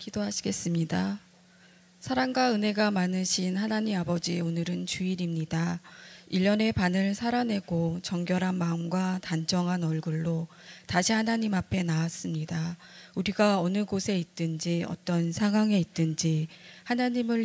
기도하시겠습니다. 사랑과 은혜가 많으신 하나님 아버지, 오늘은 주일입니다. 1년의 반을 살아내고 정결한 마음과 단정한 얼굴로 다시 하나님 앞에 나왔습니다. 우리가 어느 곳에 있든지 어떤 상황에 있든지 하나님을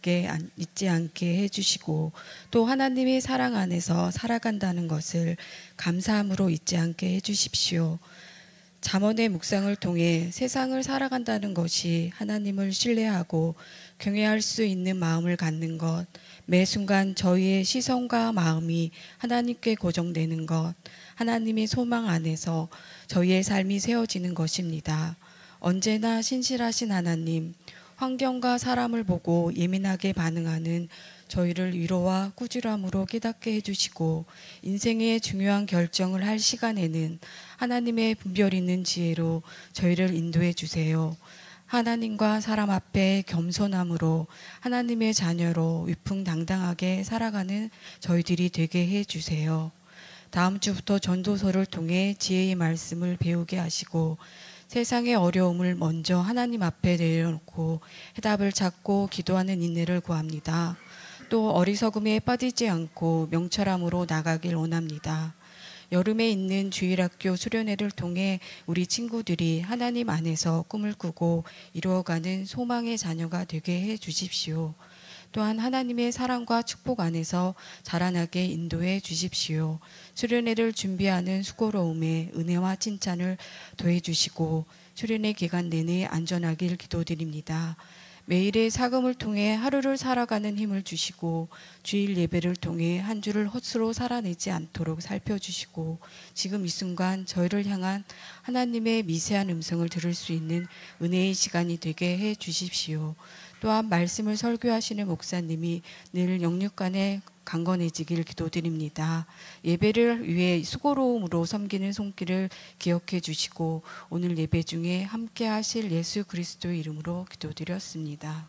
잊지 않게 해주시고 또 하나님의 사랑 안에서 살아간다는 것을 감사함으로 잊지 않게 해주십시오. 잠언의 묵상을 통해 세상을 살아간다는 것이 하나님을 신뢰하고 경외할 수 있는 마음을 갖는 것, 매 순간 저희의 시선과 마음이 하나님께 고정되는 것, 하나님의 소망 안에서 저희의 삶이 세워지는 것입니다. 언제나 신실하신 하나님, 환경과 사람을 보고 예민하게 반응하는 저희를 위로와 꾸준함으로 깨닫게 해주시고 인생의 중요한 결정을 할 시간에는 하나님의 분별 있는 지혜로 저희를 인도해 주세요. 하나님과 사람 앞에 겸손함으로 하나님의 자녀로 위풍당당하게 살아가는 저희들이 되게 해 주세요. 다음 주부터 전도서를 통해 지혜의 말씀을 배우게 하시고 세상의 어려움을 먼저 하나님 앞에 내려놓고 해답을 찾고 기도하는 인내를 구합니다. 또 어리석음에 빠지지 않고 명철함으로 나가길 원합니다. 여름에 있는 주일학교 수련회를 통해 우리 친구들이 하나님 안에서 꿈을 꾸고 이루어가는 소망의 자녀가 되게 해 주십시오. 또한 하나님의 사랑과 축복 안에서 자라나게 인도해 주십시오. 수련회를 준비하는 수고로움에 은혜와 칭찬을 더해 주시고 수련회 기간 내내 안전하길 기도드립니다. 매일의 사금을 통해 하루를 살아가는 힘을 주시고 주일 예배를 통해 한 주를 헛수로 살아내지 않도록 살펴주시고 지금 이 순간 저희를 향한 하나님의 미세한 음성을 들을 수 있는 은혜의 시간이 되게 해 주십시오. 또한 말씀을 설교하시는 목사님이 늘 영육간에 강건해지길 기도드립니다. 예배를 위해 수고로움으로 섬기는 손길을 기억해 주시고 오늘 예배 중에 함께 하실 예수 그리스도의 이름으로 기도드렸습니다.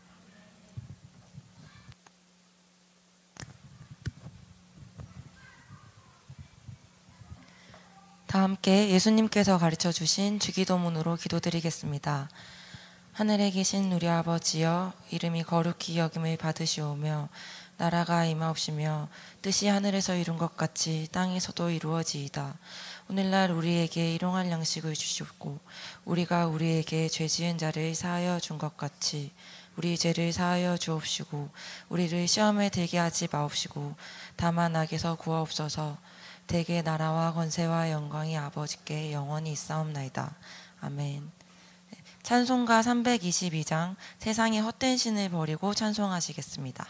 다 함께 예수님께서 가르쳐 주신 주기도문으로 기도드리겠습니다. 하늘에 계신 우리 아버지여, 이름이 거룩히 여김을 받으시오며 나라가 임하옵시며 뜻이 하늘에서 이룬 것 같이 땅에서도 이루어지이다. 오늘날 우리에게 일용할 양식을 주시옵고 우리가 우리에게 죄 지은 자를 사하여 준 것 같이 우리 죄를 사하여 주옵시고 우리를 시험에 들게 하지 마옵시고 다만 악에서 구하옵소서. 대개 나라와 권세와 영광이 아버지께 영원히 있사옵나이다. 아멘. 찬송가 322장 세상의 헛된 신을 버리고 찬송하시겠습니다.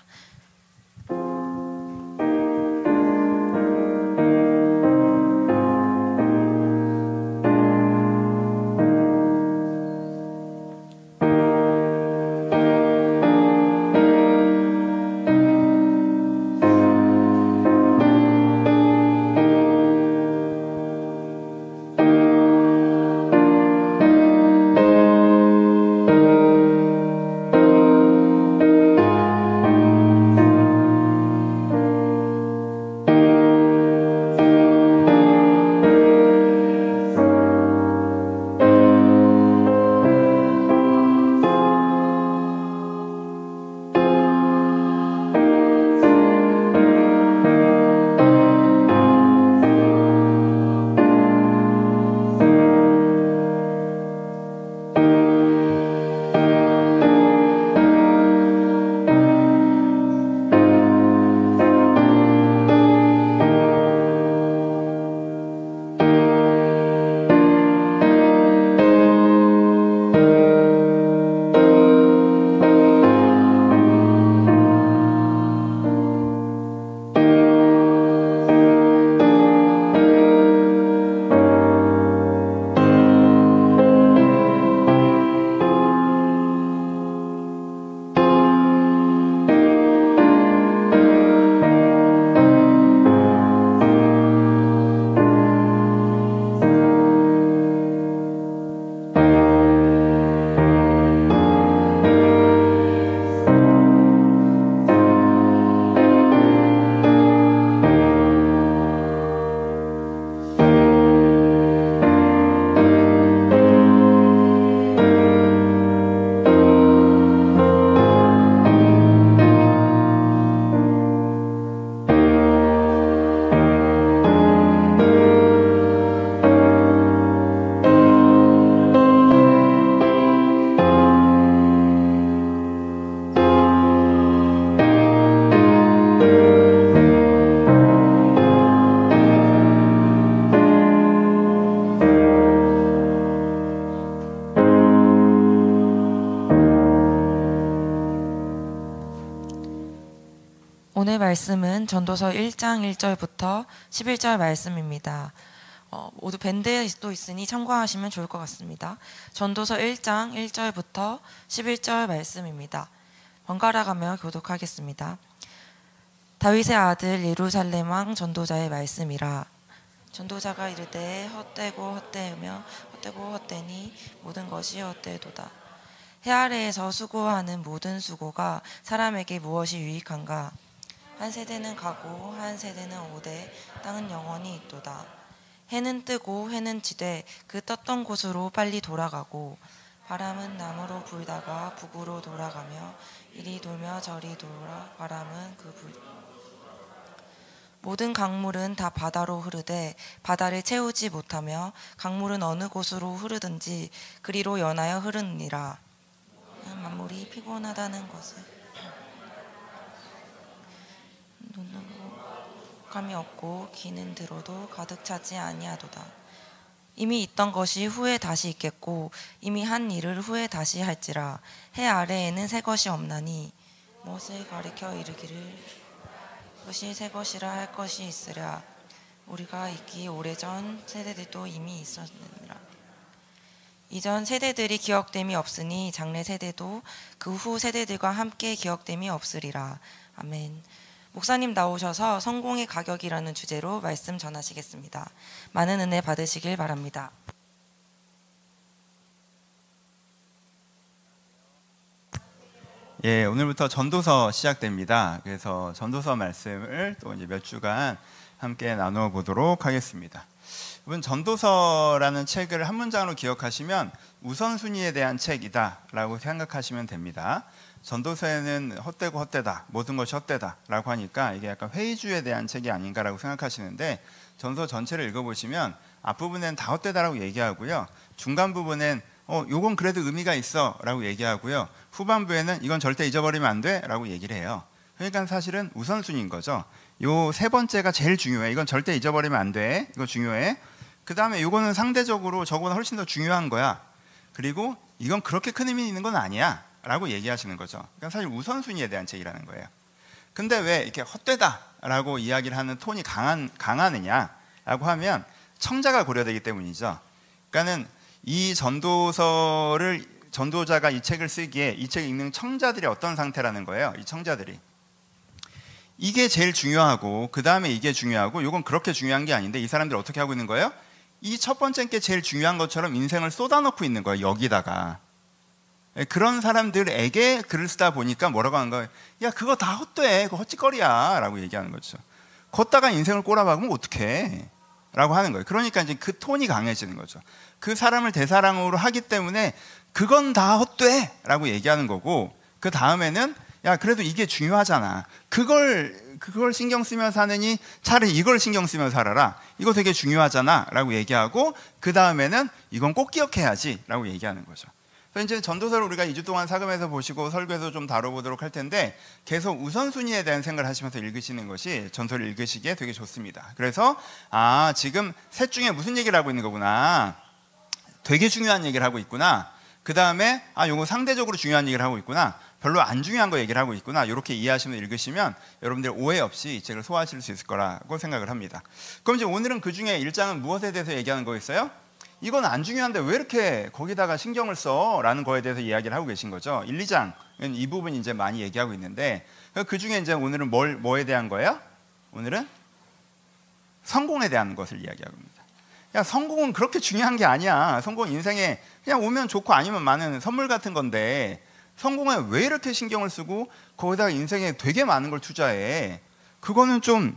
오늘 말씀은 전도서 1장 1절부터 11절 말씀입니다. 모두 밴드도 있으니 참고하시면 좋을 것 같습니다. 전도서 1장 1절부터 11절 말씀입니다. 번갈아 가며 교독하겠습니다. 다윗의 아들 예루살렘 왕 전도자의 말씀이라. 전도자가 이르되 헛되고 헛되으며 헛되고 헛되니 모든 것이 헛되도다. 해 아래에서 수고하는 모든 수고가 사람에게 무엇이 유익한가? 한 세대는 가고 한 세대는 오되 땅은 영원히 있도다. 해는 뜨고 해는 지되 그 떴던 곳으로 빨리 돌아가고 바람은 남으로 불다가 북으로 돌아가며 이리 돌며 저리 돌아 바람은 그 불. 모든 강물은 다 바다로 흐르되 바다를 채우지 못하며 강물은 어느 곳으로 흐르든지 그리로 연하여 흐르느니라. 만물이 피곤하다는 것을 눈으로 감이 없고 귀는 들어도 가득 차지 아니하도다. 이미 있던 것이 후에 다시 있겠고 이미 한 일을 후에 다시 할지라. 해 아래에는 새 것이 없나니 무엇을 가리켜 이르기를 그것이 새 것이라 할 것이 있으랴. 우리가 있기 오래전 세대들도 이미 있었느니라. 이전 세대들이 기억됨이 없으니 장래 세대도 그 후 세대들과 함께 기억됨이 없으리라. 아멘. 목사님 나오셔서 성공의 가격이라는 주제로 말씀 전하시겠습니다. 많은 은혜 받으시길 바랍니다. 예, 오늘부터 전도서 시작됩니다. 그래서 전도서 말씀을 또 이제 몇 주간 함께 나누어 보도록 하겠습니다. 여러분, 전도서라는 책을 한 문장으로 기억하시면 우선순위에 대한 책이다라고 생각하시면 됩니다. 전도서에는 헛되고 헛되다, 모든 것이 헛되다라고 하니까 이게 약간 회의주의에 대한 책이 아닌가라고 생각하시는데, 전서 전체를 읽어보시면 앞부분엔 다 헛되다라고 얘기하고요, 중간 부분엔 요건 그래도 의미가 있어 라고 얘기하고요, 후반부에는 이건 절대 잊어버리면 안 돼 라고 얘기를 해요. 그러니까 사실은 우선순위인 거죠. 요 세 번째가 제일 중요해. 이건 절대 잊어버리면 안 돼. 이거 중요해. 그 다음에 요거는 상대적으로 저거는 훨씬 더 중요한 거야. 그리고 이건 그렇게 큰 의미 있는 건 아니야 라고 얘기하시는 거죠. 그러니까 사실 우선순위에 대한 책이라는 거예요. 근데 왜 이렇게 헛되다 라고 이야기를 하는 톤이 강하느냐 라고 하면 청자가 고려되기 때문이죠. 그러니까는 이 전도서를, 전도자가 이 책을 쓰기에 이 책을 읽는 청자들이 어떤 상태라는 거예요. 이 청자들이 이게 제일 중요하고 그 다음에 이게 중요하고 이건 그렇게 중요한 게 아닌데 이 사람들이 어떻게 하고 있는 거예요? 이 첫 번째 게 제일 중요한 것처럼 인생을 쏟아놓고 있는 거예요. 여기다가. 그런 사람들에게 글을 쓰다 보니까 뭐라고 하는 거예요? 야, 그거 다 헛돼, 그거 헛짓거리야 라고 얘기하는 거죠. 걷다가 인생을 꼬라박으면 어떡해 라고 하는 거예요. 그러니까 이제 그 톤이 강해지는 거죠. 그 사람을 대사랑으로 하기 때문에 그건 다 헛돼 라고 얘기하는 거고, 그 다음에는 야, 그래도 이게 중요하잖아, 그걸 신경 쓰며 사느니 차라리 이걸 신경 쓰며 살아라, 이거 되게 중요하잖아 라고 얘기하고, 그 다음에는 이건 꼭 기억해야지 라고 얘기하는 거죠. 그래서 이제 전도서를 우리가 2주 동안 사금해서 보시고 설교에서 좀 다뤄보도록 할 텐데, 계속 우선순위에 대한 생각을 하시면서 읽으시는 것이 전서를 읽으시기에 되게 좋습니다. 그래서 지금 셋 중에 무슨 얘기를 하고 있는 거구나, 되게 중요한 얘기를 하고 있구나, 그 다음에 요거 상대적으로 중요한 얘기를 하고 있구나, 별로 안 중요한 거 얘기를 하고 있구나, 이렇게 이해하시면 읽으시면 여러분들 오해 없이 이 책을 소화하실 수 있을 거라고 생각을 합니다. 그럼 이제 오늘은 그 중에 1장은 무엇에 대해서 얘기하는 거겠어요? 이건 안 중요한데 왜 이렇게 거기다가 신경을 써? 라는 거에 대해서 이야기를 하고 계신 거죠. 1, 2장은 이 부분 이제 많이 얘기하고 있는데, 그 중에 이제 오늘은 뭐에 대한 거예요? 오늘은 성공에 대한 것을 이야기하고 있습니다. 야, 성공은 그렇게 중요한 게 아니야. 성공은 인생에 그냥 오면 좋고 아니면 많은 선물 같은 건데, 성공에 왜 이렇게 신경을 쓰고 거기다가 인생에 되게 많은 걸 투자해? 그거는 좀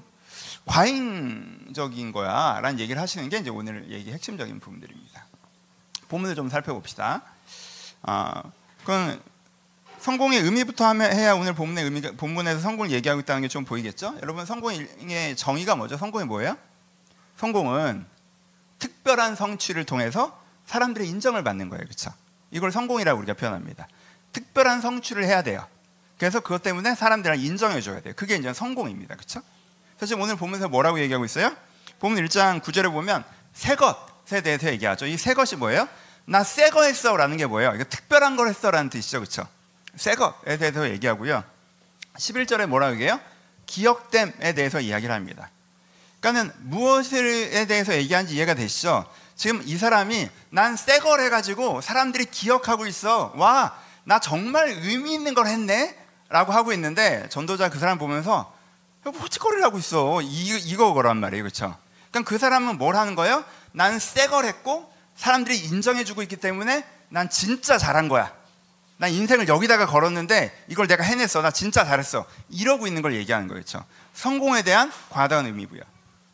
과잉적인 거야 라는 얘기를 하시는 게 이제 오늘 얘기 핵심적인 부분들입니다. 본문을 좀 살펴봅시다. 그건 성공의 의미부터 해야 오늘 본문에서 성공을 얘기하고 있다는 게 좀 보이겠죠? 여러분, 성공의 정의가 뭐죠? 성공이 뭐예요? 성공은 특별한 성취를 통해서 사람들의 인정을 받는 거예요. 그렇죠? 이걸 성공이라고 우리가 표현합니다. 특별한 성취를 해야 돼요. 그래서 그것 때문에 사람들을 인정해 줘야 돼요. 그게 이제 성공입니다. 그렇죠? 사실 오늘 보면서 뭐라고 얘기하고 있어요? 보면 1장 9절에 보면 새 것에 대해서 얘기하죠. 이 새 것이 뭐예요? 나 새 거 했어 라는 게 뭐예요? 이거 특별한 걸 했어 라는 뜻이죠. 그렇죠? 새 것에 대해서 얘기하고요. 11절에 뭐라고 얘기해요? 기억됨에 대해서 이야기를 합니다. 그러니까는 무엇에 대해서 얘기하는지 이해가 되시죠? 지금 이 사람이 난 새 걸 해가지고 사람들이 기억하고 있어. 와, 나 정말 의미 있는 걸 했네? 라고 하고 있는데 전도자 그 사람 보면서 헛짓거리를 하고 있어. 이거란 말이에요. 그렇죠? 그러니까 그 사람은 뭘 하는 거예요? 난 새 걸 했고 사람들이 인정해주고 있기 때문에 난 진짜 잘한 거야. 난 인생을 여기다가 걸었는데 이걸 내가 해냈어. 나 진짜 잘했어. 이러고 있는 걸 얘기하는 거예요. 그렇죠? 성공에 대한 과다한 의미 부여.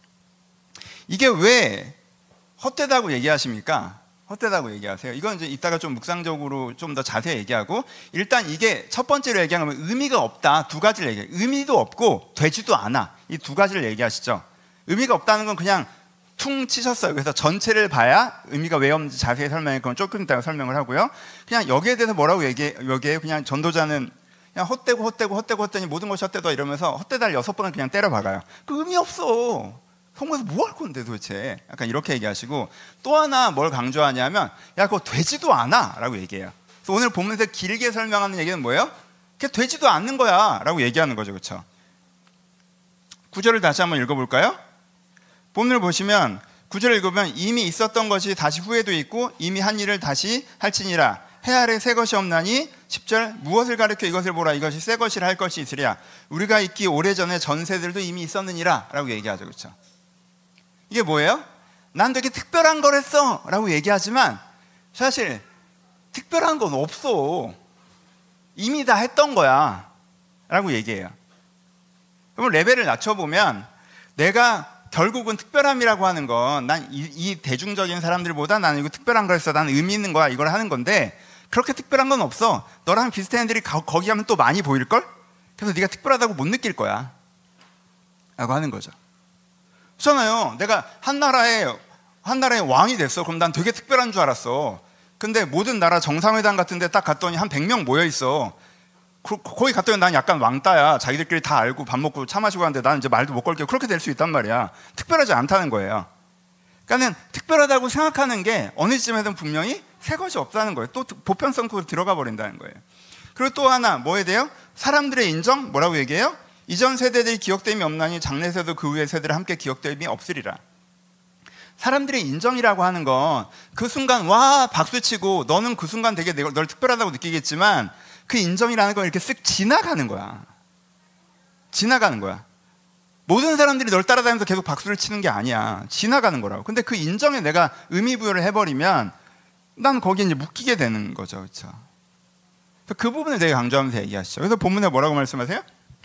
이게 왜 헛되다고 얘기하십니까? 헛되다고 얘기하세요. 이건 이제 이따가 좀 묵상적으로 좀 더 자세히 얘기하고, 일단 이게 첫 번째로 얘기하면 의미가 없다. 두 가지를 얘기해요. 의미도 없고 되지도 않아. 이 두 가지를 얘기하시죠. 의미가 없다는 건 그냥 퉁 치셨어요. 그래서 전체를 봐야 의미가 왜 없는지 자세히 설명해. 그건 조금 이따가 설명을 하고요. 그냥 여기에 대해서 뭐라고 얘기해요? 그냥 전도자는 그냥 헛되고 모든 것이 헛되다 이러면서 헛되다를 6번을 그냥 때려 박아요. 그 의미 없어. 성공해서 뭐 할 건데 도대체. 약간 이렇게 얘기하시고, 또 하나 뭘 강조하냐면 야, 그거 되지도 않아 라고 얘기해요. 그래서 오늘 보면서 길게 설명하는 얘기는 뭐예요? 그게 되지도 않는 거야 라고 얘기하는 거죠. 그렇죠? 구절을 다시 한번 읽어볼까요? 본문을 보시면 9절을 읽으면 이미 있었던 것이 다시 후에도 있고 이미 한 일을 다시 할지니라. 해 아래 새 것이 없나니 10절 무엇을 가리켜 이것을 보라. 이것이 새 것이라 할 것이 있으랴. 우리가 있기 오래전에 전세들도 이미 있었느니라 라고 얘기하죠. 그렇죠? 이게 뭐예요? 난 되게 특별한 걸 했어 라고 얘기하지만 사실 특별한 건 없어. 이미 다 했던 거야 라고 얘기해요. 그럼 레벨을 낮춰보면 내가 결국은 특별함이라고 하는 건 난 이 대중적인 사람들보다 나는 이거 특별한 걸 했어. 난 의미 있는 거야. 이걸 하는 건데 그렇게 특별한 건 없어. 너랑 비슷한 애들이 거기 가면 또 많이 보일걸? 그래서 네가 특별하다고 못 느낄 거야 라고 하는 거죠. 그렇잖아요. 내가 한 나라의 왕이 됐어. 그럼 난 되게 특별한 줄 알았어. 근데 모든 나라 정상회담 같은 데 딱 갔더니 한 100명 모여있어. 거기 갔더니 난 약간 왕따야. 자기들끼리 다 알고 밥 먹고 차 마시고 하는데 나는 이제 말도 못 걸게. 그렇게 될 수 있단 말이야. 특별하지 않다는 거예요. 그러니까 특별하다고 생각하는 게 어느 시점에든 분명히 새 것이 없다는 거예요. 또 보편성으로 들어가 버린다는 거예요. 그리고 또 하나 뭐에 대해요? 사람들의 인정? 뭐라고 얘기해요? 이전 세대들이 기억됨이 없나니 장래에서도 그 후의 세대를 함께 기억됨이 없으리라. 사람들의 인정이라고 하는 건 그 순간 와 박수치고 너는 그 순간 되게 널 특별하다고 느끼겠지만 그 인정이라는 건 이렇게 쓱 지나가는 거야. 지나가는 거야. 모든 사람들이 널 따라다니면서 계속 박수를 치는 게 아니야. 지나가는 거라고. 근데 그 인정에 내가 의미 부여를 해버리면 난 거기에 이제 묶이게 되는 거죠. 그렇죠? 그 부분을 되게 강조하면서 얘기하시죠. 그래서 본문에 뭐라고 말씀하세요?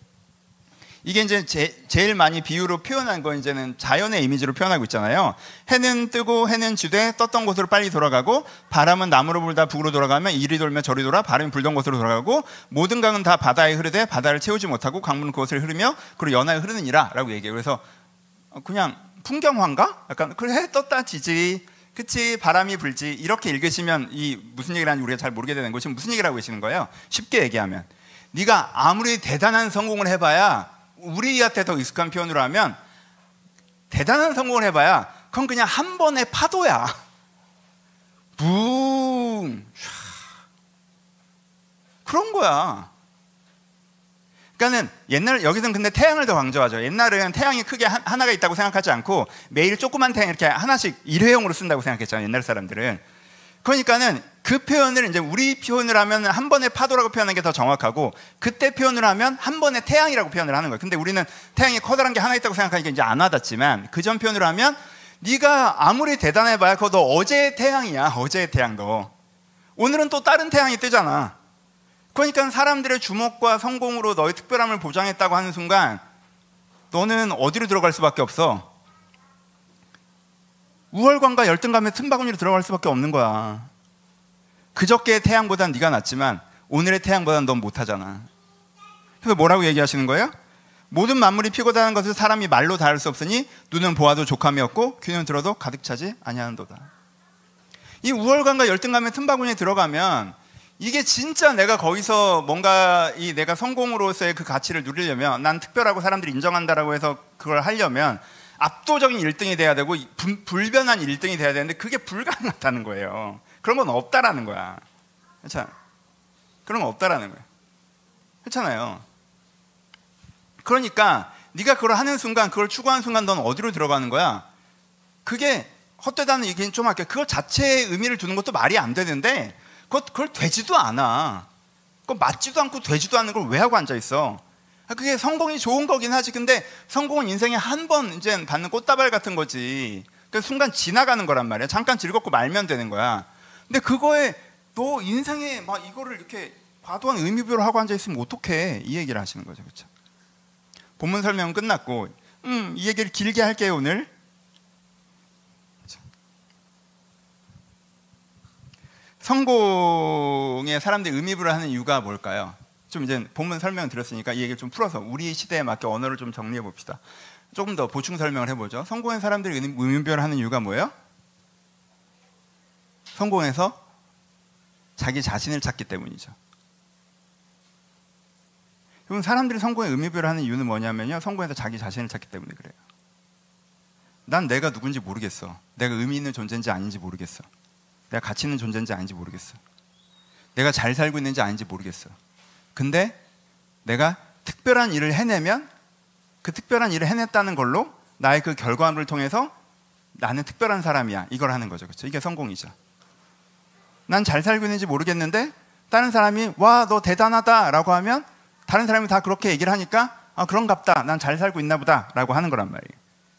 이게 이제 제일 많이 비유로 표현한 건 이제는 자연의 이미지로 표현하고 있잖아요. 해는 뜨고 해는 지되 떴던 곳으로 빨리 돌아가고 바람은 남으로 불다 북으로 돌아가면 이리 돌면 저리 돌아 바람이 불던 곳으로 돌아가고 모든 강은 다 바다에 흐르되 바다를 채우지 못하고 강물은 그곳을 흐르며 그리고 연하에 흐르느니라 라고 얘기해요. 그래서 그냥 풍경화인가? 약간 그래 해 떴다 지지 그치 바람이 불지 이렇게 읽으시면 이 무슨 얘기를 하는지 우리가 잘 모르게 되는 것이 무슨 얘기를 하고 계시는 거예요? 쉽게 얘기하면 네가 아무리 대단한 성공을 해봐야 우리한테 더 익숙한 표현으로 하면 대단한 성공을 해봐야 그건 그냥 한 번의 파도야. 붕 그런 거야. 그러니까는 옛날 여기서는 근데 태양을 더 강조하죠. 옛날에는 태양이 크게 하나가 있다고 생각하지 않고 매일 조그만 태양 이렇게 하나씩 일회용으로 쓴다고 생각했잖아요. 옛날 사람들은. 그러니까는 그 표현을 이제 우리 표현을 하면 한 번의 파도라고 표현하는 게 더 정확하고 그때 표현을 하면 한 번의 태양이라고 표현을 하는 거예요. 근데 우리는 태양이 커다란 게 하나 있다고 생각하니까 이제 안 와닿지만 그전 표현을 하면 네가 아무리 대단해봐야 그거 너 어제의 태양이야. 어제의 태양 너. 오늘은 또 다른 태양이 뜨잖아. 그러니까 사람들의 주목과 성공으로 너의 특별함을 보장했다고 하는 순간 너는 어디로 들어갈 수밖에 없어? 우월감과 열등감의 틈바구니로 들어갈 수밖에 없는 거야. 그저께의 태양보단 네가 낫지만 오늘의 태양보단 넌 못하잖아. 그래서 뭐라고 얘기하시는 거예요? 모든 만물이 피고 다는 것을 사람이 말로 다룰 수 없으니 눈은 보아도 족함이 없고 귀는 들어도 가득 차지 아니하는도다. 이 우월감과 열등감의 틈바구니에 들어가면 이게 진짜 내가 거기서 뭔가 이 내가 성공으로서의 그 가치를 누리려면 난 특별하고 사람들이 인정한다라고 해서 그걸 하려면 압도적인 1등이 돼야 되고 불변한 1등이 돼야 되는데 그게 불가능하다는 거예요. 그런 건 없다라는 거야. 그렇죠? 그런 건 없다라는 거예요. 그렇잖아요. 그러니까 네가 그걸 하는 순간, 그걸 추구하는 순간 넌 어디로 들어가는 거야? 그게 헛되다는 얘기는 좀 할게요. 그거 자체에 의미를 두는 것도 말이 안 되는데 그걸 되지도 않아. 그거 맞지도 않고 되지도 않는 걸 왜 하고 앉아있어? 그게 성공이 좋은 거긴 하지. 근데 성공은 인생에 한 번 이제 받는 꽃다발 같은 거지. 그 순간 지나가는 거란 말이야. 잠깐 즐겁고 말면 되는 거야. 근데 그거에 너 인생에 막 이거를 이렇게 과도한 의미부여를 하고 앉아있으면 어떡해? 이 얘기를 하시는 거죠. 그렇죠? 본문 설명은 끝났고 이 얘기를 길게 할게요. 오늘 성공에 사람들이 의미부여를 하는 이유가 뭘까요? 좀 이제 본문 설명 드렸으니까 이 얘기를 좀 풀어서 우리 시대에 맞게 언어를 좀 정리해 봅시다. 조금 더 보충 설명을 해보죠. 성공에 사람들이 의미부여를 하는 이유가 뭐예요? 성공해서 자기 자신을 찾기 때문이죠. 여러분, 사람들이 성공에 의미부여를 하는 이유는 뭐냐면요, 성공해서 자기 자신을 찾기 때문에 그래요. 난 내가 누군지 모르겠어. 내가 의미 있는 존재인지 아닌지 모르겠어. 내가 가치 있는 존재인지 아닌지 모르겠어. 내가 잘 살고 있는지 아닌지 모르겠어. 근데 내가 특별한 일을 해내면 그 특별한 일을 해냈다는 걸로 나의 그 결과물을 통해서 나는 특별한 사람이야, 이걸 하는 거죠. 그렇죠? 이게 성공이죠. 난 잘 살고 있는지 모르겠는데 다른 사람이 와, 너 대단하다 라고 하면 다른 사람이 다 그렇게 얘기를 하니까 아, 그런갑다, 난 잘 살고 있나 보다 라고 하는 거란 말이에요.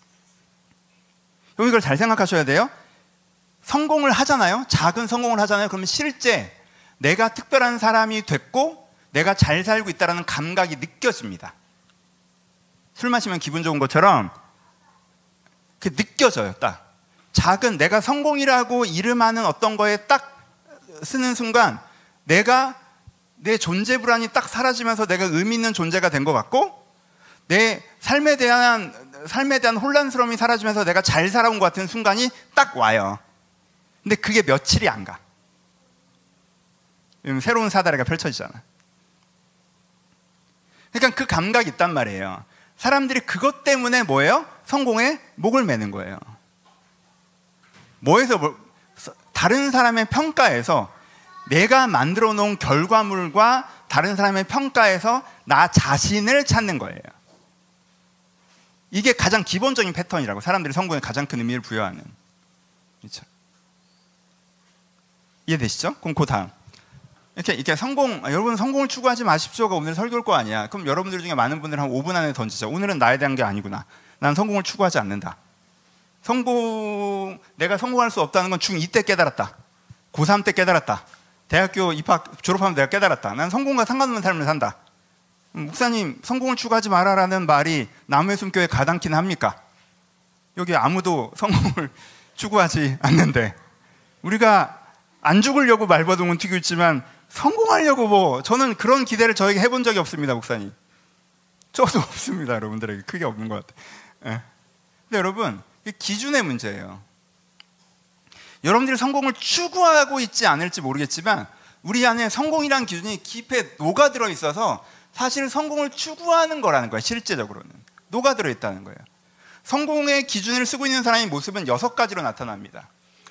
이걸 잘 생각하셔야 돼요. 성공을 하잖아요. 작은 성공을 하잖아요. 그러면 실제 내가 특별한 사람이 됐고 내가 잘 살고 있다는 감각이 느껴집니다. 술 마시면 기분 좋은 것처럼 그게 느껴져요. 딱 작은 내가 성공이라고 이름하는 어떤 거에 딱 쓰는 순간 내가 내 존재 불안이 딱 사라지면서 내가 의미 있는 존재가 된 것 같고 내 삶에 대한 혼란스러움이 사라지면서 내가 잘 살아온 것 같은 순간이 딱 와요. 근데 그게 며칠이 안 가. 새로운 사다리가 펼쳐지잖아. 그러니까 그 감각이 있단 말이에요. 사람들이 그것 때문에 뭐예요? 성공에 목을 매는 거예요. 다른 사람의 평가에서 내가 만들어 놓은 결과물과 다른 사람의 평가에서 나 자신을 찾는 거예요. 이게 가장 기본적인 패턴이라고, 사람들이 성공에 가장 큰 의미를 부여하는. 그렇죠? 이해되시죠? 그럼 그 다음 이렇게 여러분 성공을 추구하지 마십시오가 오늘 설교일 거 아니야. 그럼 여러분들 중에 많은 분들 한 5분 안에 던지죠. 오늘은 나에 대한 게 아니구나. 난 성공을 추구하지 않는다. 내가 성공할 수 없다는 건 중2 때 깨달았다. 고3 때 깨달았다. 대학교 졸업하면 내가 깨달았다. 난 성공과 상관없는 삶을 산다. 목사님, 성공을 추구하지 마라라는 말이 나무의 숨교에 가당키는 합니까? 여기 아무도 성공을 추구하지 않는데 우리가 안 죽으려고 말버둥은 튀고 있지만 성공하려고 저는 그런 기대를 저에게 해본 적이 없습니다. 목사님, 저도 없습니다. 여러분들에게 크게 없는 것 같아요. 네. 근데 여러분, 기준의 문제예요. 여러분들이 성공을 추구하고 있지 않을지 모르겠지만 우리 안에 성공이란 기준이 깊이 녹아들어 있어서 사실은 성공을 추구하는 거라는 거예요. 실제적으로는 녹아들어 있다는 거예요. 성공의 기준을 쓰고 있는 사람의 모습은 6가지로 나타납니다.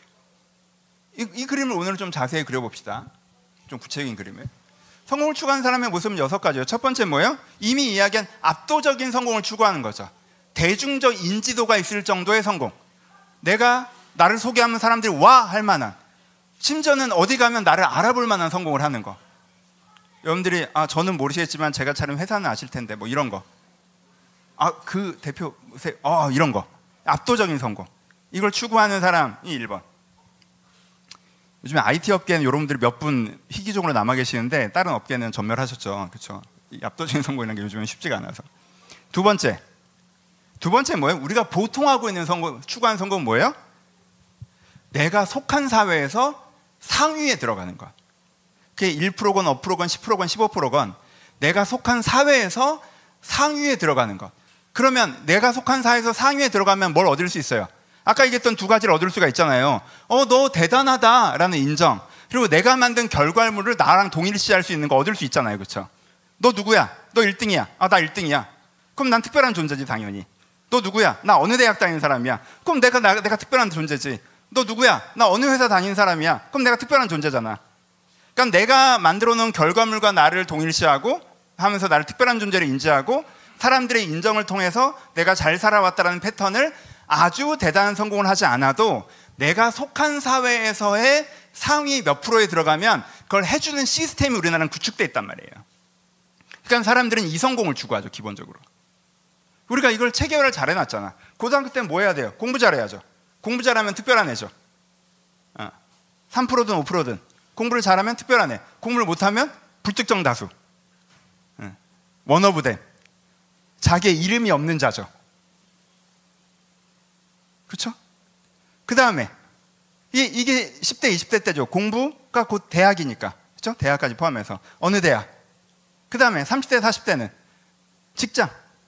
이 그림을 오늘 좀 자세히 그려봅시다. 좀 구체적인 그림을. 성공을 추구하는 사람의 모습은 6가지예요. 첫 번째 뭐예요? 이미 이야기한 압도적인 성공을 추구하는 거죠. 대중적 인지도가 있을 정도의 성공. 내가 나를 소개하면 사람들이 와 할 만한, 심지어는 어디 가면 나를 알아볼 만한 성공을 하는 거. 여러분들이 저는 모르시겠지만 제가 차린 회사는 아실 텐데 뭐 이런 거. 그 대표 이런 거. 압도적인 성공. 이걸 추구하는 사람이 1번. 요즘에 IT 업계는 여러분들이 몇 분 희귀적으로 남아 계시는데 다른 업계는 전멸하셨죠. 그렇죠? 이 압도적인 성공이라는 게 요즘은 쉽지가 않아서. 두 번째 뭐예요? 우리가 보통 하고 있는 성공, 추구하는 성공은 뭐예요? 내가 속한 사회에서 상위에 들어가는 것. 그게 1%건 5%건 10%건 15%건 내가 속한 사회에서 상위에 들어가는 것. 그러면 내가 속한 사회에서 상위에 들어가면 뭘 얻을 수 있어요? 아까 얘기했던 2가지를 얻을 수가 있잖아요. 너 대단하다라는 인정, 그리고 내가 만든 결과물을 나랑 동일시할 수 있는 거 얻을 수 있잖아요. 그렇죠? 너 누구야? 너 1등이야. 나 1등이야. 그럼 난 특별한 존재지, 당연히. 너 누구야? 나 어느 대학 다니는 사람이야. 그럼 내가 특별한 존재지. 너 누구야? 나 어느 회사 다니는 사람이야. 그럼 내가 특별한 존재잖아. 그러니까 내가 만들어 놓은 결과물과 나를 동일시하고 하면서 나를 특별한 존재를 인지하고 사람들의 인정을 통해서 내가 잘 살아왔다는 패턴을 아주 대단한 성공을 하지 않아도 내가 속한 사회에서의 상위 몇 프로에 들어가면 그걸 해주는 시스템이 우리나라는 구축되어 있단 말이에요. 그러니까 사람들은 이 성공을 추구하죠. 기본적으로 우리가 이걸 체계화를 잘 해놨잖아. 고등학교 때는 뭐 해야 돼요? 공부 잘해야죠. 공부 잘하면 특별한 애죠. 3%든 5%든 공부를 잘하면 특별한 애, 공부를 못하면 불특정 다수, 원어브댐, 자기의 이름이 없는 자죠. 그렇죠? 그 다음에 이게 10대 20대 때죠. 공부가 곧 대학이니까, 그렇죠? 대학까지 포함해서 어느 대학. 그 다음에 30대 40대는 직장.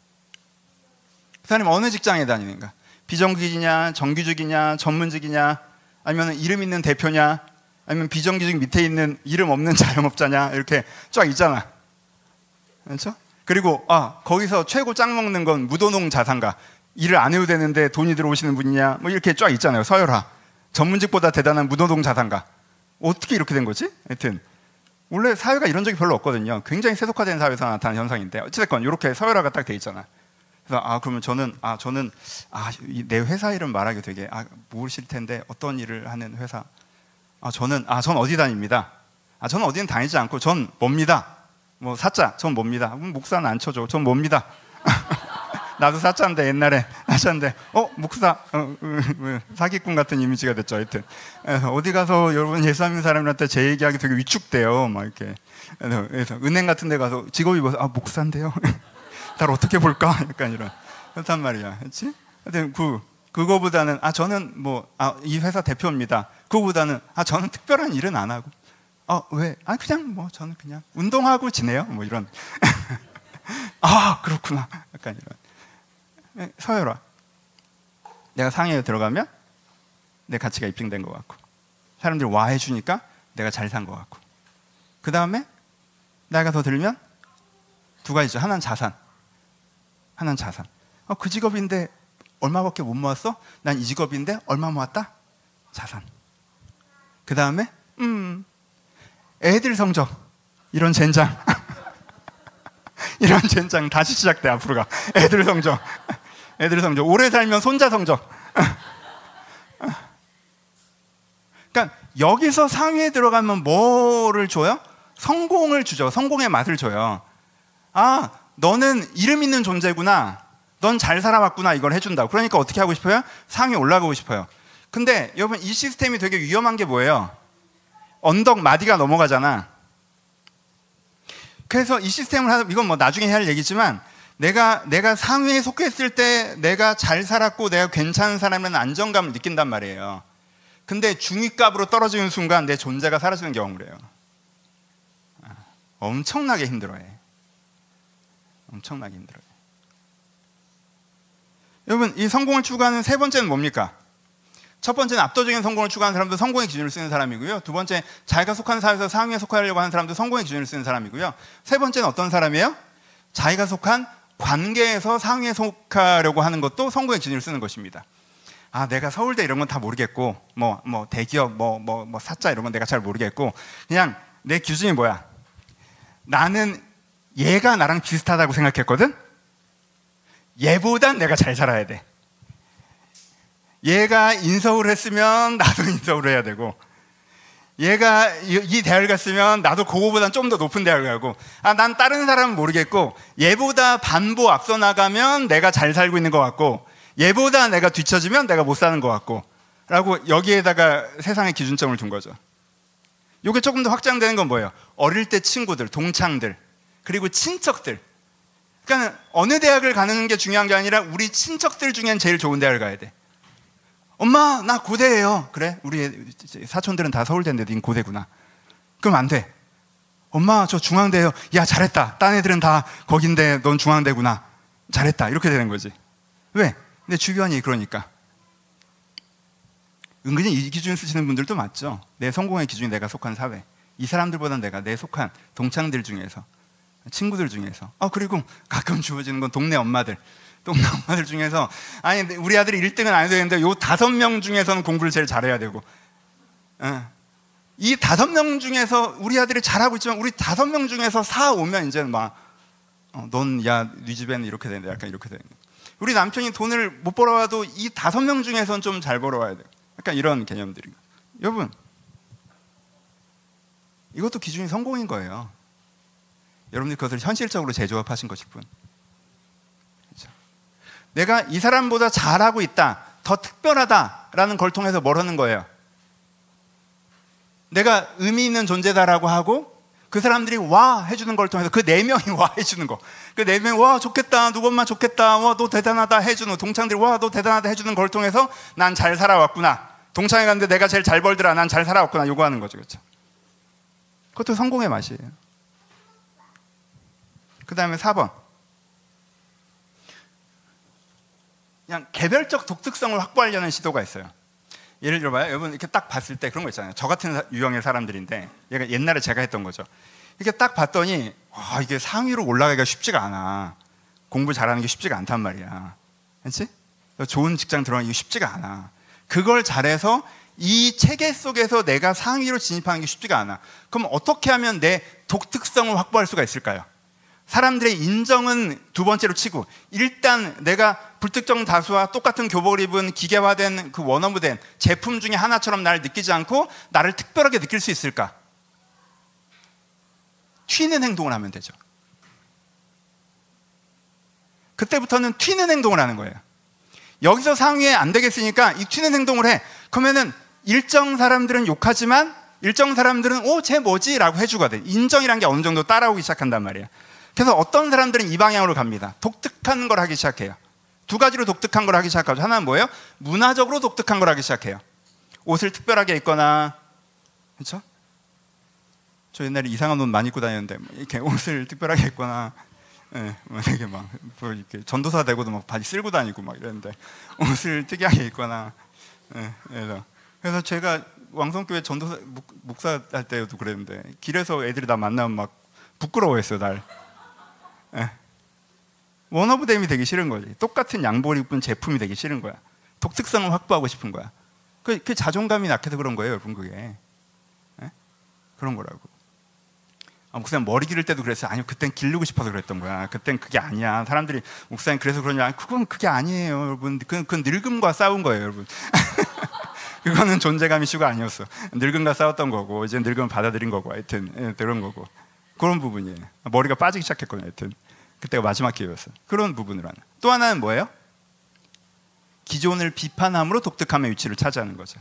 그 사람이 어느 직장에 다니는가? 비정규직이냐, 정규직이냐, 전문직이냐, 아니면 이름 있는 대표냐, 아니면 비정규직 밑에 있는 이름 없는 자영업자냐, 이렇게 쫙 있잖아. 그렇죠? 그리고 거기서 최고 짱 먹는 건 무도농 자산가, 일을 안 해도 되는데 돈이 들어오시는 분이냐, 뭐 이렇게 쫙 있잖아요. 서열화. 전문직보다 대단한 무도농 자산가. 어떻게 이렇게 된 거지? 하여튼 원래 사회가 이런 적이 별로 없거든요. 굉장히 세속화된 사회에서 나타나는 현상인데, 어찌됐건 이렇게 서열화가 딱 돼 있잖아. 그래서 그러면 저는 내 회사 이름 말하기 되게 모르실 텐데 어떤 일을 하는 회사? 전 어디 다닙니다. 저는 어디는 다니지 않고 전 뭡니다. 뭐 사자, 전 뭡니다. 목사는 안 쳐줘. 전 뭡니다. 나도 사자인데 옛날에 사자인데 목사 사기꾼 같은 이미지가 됐죠. 하여튼 어디 가서 여러분 예수 믿는 사람들한테 제 얘기하기 되게 위축돼요. 막 이렇게 그래서 은행 같은 데 가서 직업 입어서 목사인데요. 날 어떻게 볼까? 약간 이런 그렇단 말이야. 그렇지? 하여튼 그거보다는 저는 이 회사 대표입니다. 그거보다는 저는 특별한 일은 안 하고 왜? 그냥 저는 그냥 운동하고 지내요. 뭐 이런 그렇구나. 약간 이런 서열화. 내가 상해에 들어가면 내 가치가 입증된 것 같고, 사람들이 와 해주니까 내가 잘 산 것 같고, 그 다음에 나이가 더 들면 두 가지죠. 하나는 자산. 그 직업인데 얼마밖에 못 모았어? 난 이 직업인데 얼마 모았다? 자산. 그 다음에 애들 성적. 이런 젠장. 이런 젠장 다시 시작돼. 앞으로가 애들 성적. 오래 살면 손자 성적. 그러니까 여기서 상위에 들어가면 뭐를 줘요? 성공을 주죠. 성공의 맛을 줘요. 너는 이름 있는 존재구나, 넌 잘 살아왔구나, 이걸 해준다고. 그러니까 어떻게 하고 싶어요? 상위에 올라가고 싶어요. 근데 여러분, 이 시스템이 되게 위험한 게 뭐예요? 언덕 마디가 넘어가잖아. 그래서 이 시스템을 하면, 이건 뭐 나중에 해야 할 얘기지만, 내가 상위에 속했을 때 내가 잘 살았고 내가 괜찮은 사람이라는 안정감을 느낀단 말이에요. 근데 중위값으로 떨어지는 순간 내 존재가 사라지는 경험을 해요. 엄청나게 힘들어해. 여러분, 이 성공을 추구하는 세 번째는 뭡니까? 첫 번째는 압도적인 성공을 추구하는 사람도 성공의 기준을 쓰는 사람이고요. 두 번째, 자기가 속한 사회에서 상위에 속하려고 하는 사람도 성공의 기준을 쓰는 사람이고요. 세 번째는 어떤 사람이에요? 자기가 속한 관계에서 상위에 속하려고 하는 것도 성공의 기준을 쓰는 것입니다. 내가 서울대 이런 건 다 모르겠고, 뭐 대기업, 뭐 사자 이런 건 내가 잘 모르겠고, 그냥 내 기준이 뭐야? 나는 얘가 나랑 비슷하다고 생각했거든? 얘보단 내가 잘 살아야 돼. 얘가 인서울 했으면 나도 인서울 해야 되고, 얘가 이 대학을 갔으면 나도 그거보단 좀 더 높은 대학을 가고, 난 다른 사람은 모르겠고 얘보다 반보 앞서 나가면 내가 잘 살고 있는 것 같고, 얘보다 내가 뒤처지면 내가 못 사는 것 같고, 라고 여기에다가 세상의 기준점을 둔 거죠. 이게 조금 더 확장되는 건 뭐예요? 어릴 때 친구들, 동창들, 그리고 친척들. 그러니까 어느 대학을 가는 게 중요한 게 아니라 우리 친척들 중엔 제일 좋은 대학을 가야 돼. 엄마, 나 고대예요. 그래? 우리 사촌들은 다 서울대인데 닌 고대구나. 그럼 안 돼. 엄마, 저 중앙대예요. 야, 잘했다. 딴 애들은 다 거긴데 넌 중앙대구나. 잘했다. 이렇게 되는 거지. 왜? 내 주변이 그러니까. 은근히 이 기준 쓰시는 분들도 많죠. 내 성공의 기준이 내가 속한 사회. 이 사람들보다 내가 내 속한 동창들 중에서, 친구들 중에서. 그리고 가끔 주어지는 건 동네 엄마들 중에서, 아니 우리 아들이 1등은 안 해도 되는데 요 5명 중에서는 공부를 제일 잘해야 되고, 이 5명 중에서 우리 아들이 잘하고 있지만 우리 5명 중에서 4, 5면 이제 막 넌 야 네 집에는 이렇게 되는데 약간 이렇게 되는 거예요. 우리 남편이 돈을 못 벌어와도 이 5명 중에선 좀 잘 벌어와야 돼요. 약간 이런 개념들이. 여러분, 이것도 기준이 성공인 거예요. 여러분들 그것을 현실적으로 재조합하신 것일 뿐. 그렇죠? 내가 이 사람보다 잘하고 있다, 더 특별하다라는 걸 통해서 뭘 하는 거예요? 내가 의미 있는 존재다라고 하고 그 사람들이 와 해주는 걸 통해서 그 4명이 와 해주는 거, 그 4명이 와 좋겠다, 누구 엄마 좋겠다, 와 너 대단하다 해주는, 동창들이 와 너 대단하다 해주는 걸 통해서 난 잘 살아왔구나, 동창회 갔는데 내가 제일 잘 벌더라, 난 잘 살아왔구나, 요거 하는 거죠. 그렇죠? 그것도 성공의 맛이에요. 그 다음에 4번, 그냥 개별적 독특성을 확보하려는 시도가 있어요. 예를 들어봐요. 여러분 이렇게 딱 봤을 때 그런 거 있잖아요. 저 같은 유형의 사람들인데, 얘가 옛날에 제가 했던 거죠. 이렇게 딱 봤더니 와, 이게 상위로 올라가기가 쉽지가 않아. 공부 잘하는 게 쉽지가 않단 말이야. 그렇지? 좋은 직장 들어가기 쉽지가 않아. 그걸 잘해서 이 체계 속에서 내가 상위로 진입하는 게 쉽지가 않아. 그럼 어떻게 하면 내 독특성을 확보할 수가 있을까요? 사람들의 인정은 두 번째로 치고, 일단 내가 불특정 다수와 똑같은 교복을 입은 기계화된 그 원어브된 제품 중에 하나처럼 나를 느끼지 않고 나를 특별하게 느낄 수 있을까? 튀는 행동을 하면 되죠. 그때부터는 튀는 행동을 하는 거예요. 여기서 상위에 안 되겠으니까 이 튀는 행동을 해. 그러면은 일정 사람들은 욕하지만 일정 사람들은 쟤 뭐지? 라고 해주거든. 인정이란 게 어느 정도 따라오기 시작한단 말이에요. 그래서 어떤 사람들은 이 방향으로 갑니다. 독특한 걸 하기 시작해요. 두 가지로 독특한 걸 하기 시작하죠. 하나는 뭐예요? 문화적으로 독특한 걸 하기 시작해요. 옷을 특별하게 입거나, 그렇죠? 저 옛날에 이상한 옷 많이 입고 다녔는데 이렇게 옷을 특별하게 입거나, 되게 막 이렇게 전도사 되고도 막 바지 쓸고 다니고 막 이랬는데 옷을 특이하게 입거나, 그래서 제가 왕성교회 전도사 목사 할 때도 그랬는데 길에서 애들이 나 만나면 막 부끄러워했어요, 날. 원오브댐이 되기 싫은 거지. 똑같은 양복을 입은 제품이 되기 싫은 거야. 독특성을 확보하고 싶은 거야. 그 자존감이 약해서 그런 거예요, 여러분. 그게 그런 거라고. 목사님 머리 기를 때도 그랬어요. 아니요, 그땐 기르고 싶어서 그랬던 거야. 그땐 그게 아니야. 사람들이 목사님 그래서 그러냐. 그건 그게 아니에요, 여러분. 그건 늙음과 싸운 거예요, 여러분. 그거는 존재감 이슈가 아니었어. 늙음과 싸웠던 거고 이제 늙음을 받아들인 거고, 하여튼 그런 거고. 그런 부분이에요. 머리가 빠지기 시작했거든요. 하여튼 그때가 마지막 기회였어요. 그런 부분으로 하나. 또 하나는 뭐예요? 기존을 비판함으로 독특함의 위치를 차지하는 거죠.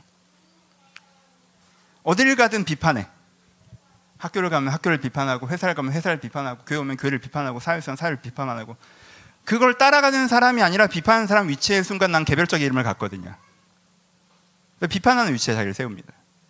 어디를 가든 비판해. 학교를 가면 학교를 비판하고, 회사를 가면 회사를 비판하고, 교회 오면 교회를 비판하고, 사회에서는 사회를 비판하고. 그걸 따라가는 사람이 아니라 비판하는 사람 위치의 순간 난 개별적인 이름을 갖거든요. 비판하는 위치에 자기를 세웁니다.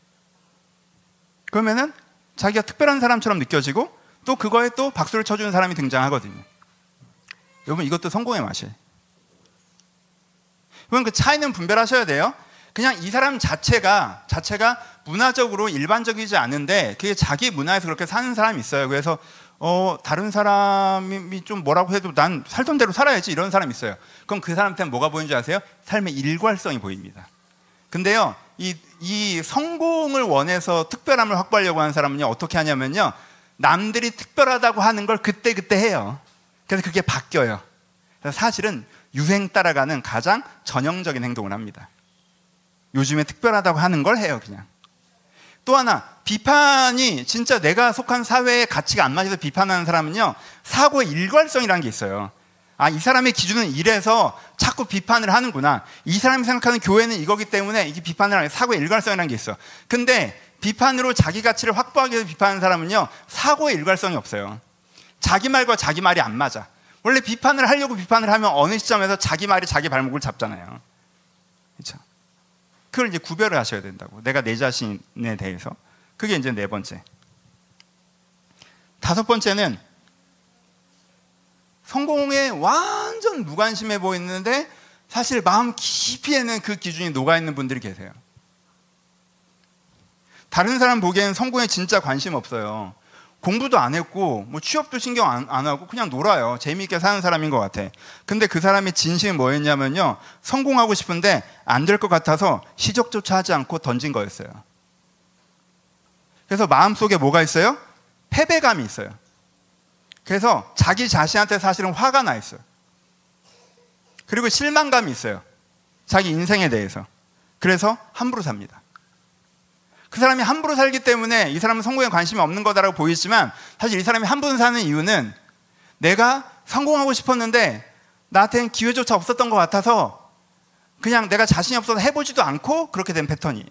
그러면은 자기가 특별한 사람처럼 느껴지고 또 그거에 또 박수를 쳐주는 사람이 등장하거든요. 여러분 이것도 성공의 맛이에요. 여러분 그 차이는 분별하셔야 돼요. 그냥 이 사람 자체가 문화적으로 일반적이지 않은데 그게 자기 문화에서 그렇게 사는 사람이 있어요. 그래서 다른 사람이 좀 뭐라고 해도 난 살던 대로 살아야지, 이런 사람이 있어요. 그럼 그 사람한테는 뭐가 보이는 줄 아세요? 삶의 일관성이 보입니다. 근데요, 이 성공을 원해서 특별함을 확보하려고 하는 사람은요, 어떻게 하냐면요, 남들이 특별하다고 하는 걸 그때그때 해요. 그래서 그게 바뀌어요. 그래서 사실은 유행 따라가는 가장 전형적인 행동을 합니다. 요즘에 특별하다고 하는 걸 해요, 그냥. 또 하나, 비판이 진짜 내가 속한 사회의 가치가 안 맞아서 비판하는 사람은요, 사고의 일관성이라는 게 있어요. 이 사람의 기준은 이래서 자꾸 비판을 하는구나. 이 사람이 생각하는 교회는 이거기 때문에 이게 비판을 하는, 사고의 일관성이라는 게 있어. 근데 비판으로 자기 가치를 확보하기 위해서 비판하는 사람은요, 사고의 일관성이 없어요. 자기 말과 자기 말이 안 맞아. 원래 비판을 하려고 비판을 하면 어느 시점에서 자기 말이 자기 발목을 잡잖아요. 그렇죠? 그걸 이제 구별을 하셔야 된다고. 내가 내 자신에 대해서. 그게 이제 4번째. 5번째는 성공에 완전 무관심해 보이는데 사실 마음 깊이에는 그 기준이 녹아있는 분들이 계세요. 다른 사람 보기에는 성공에 진짜 관심 없어요. 공부도 안 했고 뭐 취업도 신경 안 하고 그냥 놀아요. 재미있게 사는 사람인 것 같아. 근데 그 사람의 진심이 뭐였냐면요, 성공하고 싶은데 안 될 것 같아서 시적조차 하지 않고 던진 거였어요. 그래서 마음속에 뭐가 있어요? 패배감이 있어요. 그래서 자기 자신한테 사실은 화가 나 있어요. 그리고 실망감이 있어요. 자기 인생에 대해서. 그래서 함부로 삽니다. 그 사람이 함부로 살기 때문에 이 사람은 성공에 관심이 없는 거다라고 보이지만, 사실 이 사람이 함부로 사는 이유는 내가 성공하고 싶었는데 나한테는 기회조차 없었던 것 같아서 그냥 내가 자신이 없어서 해보지도 않고 그렇게 된 패턴이에요.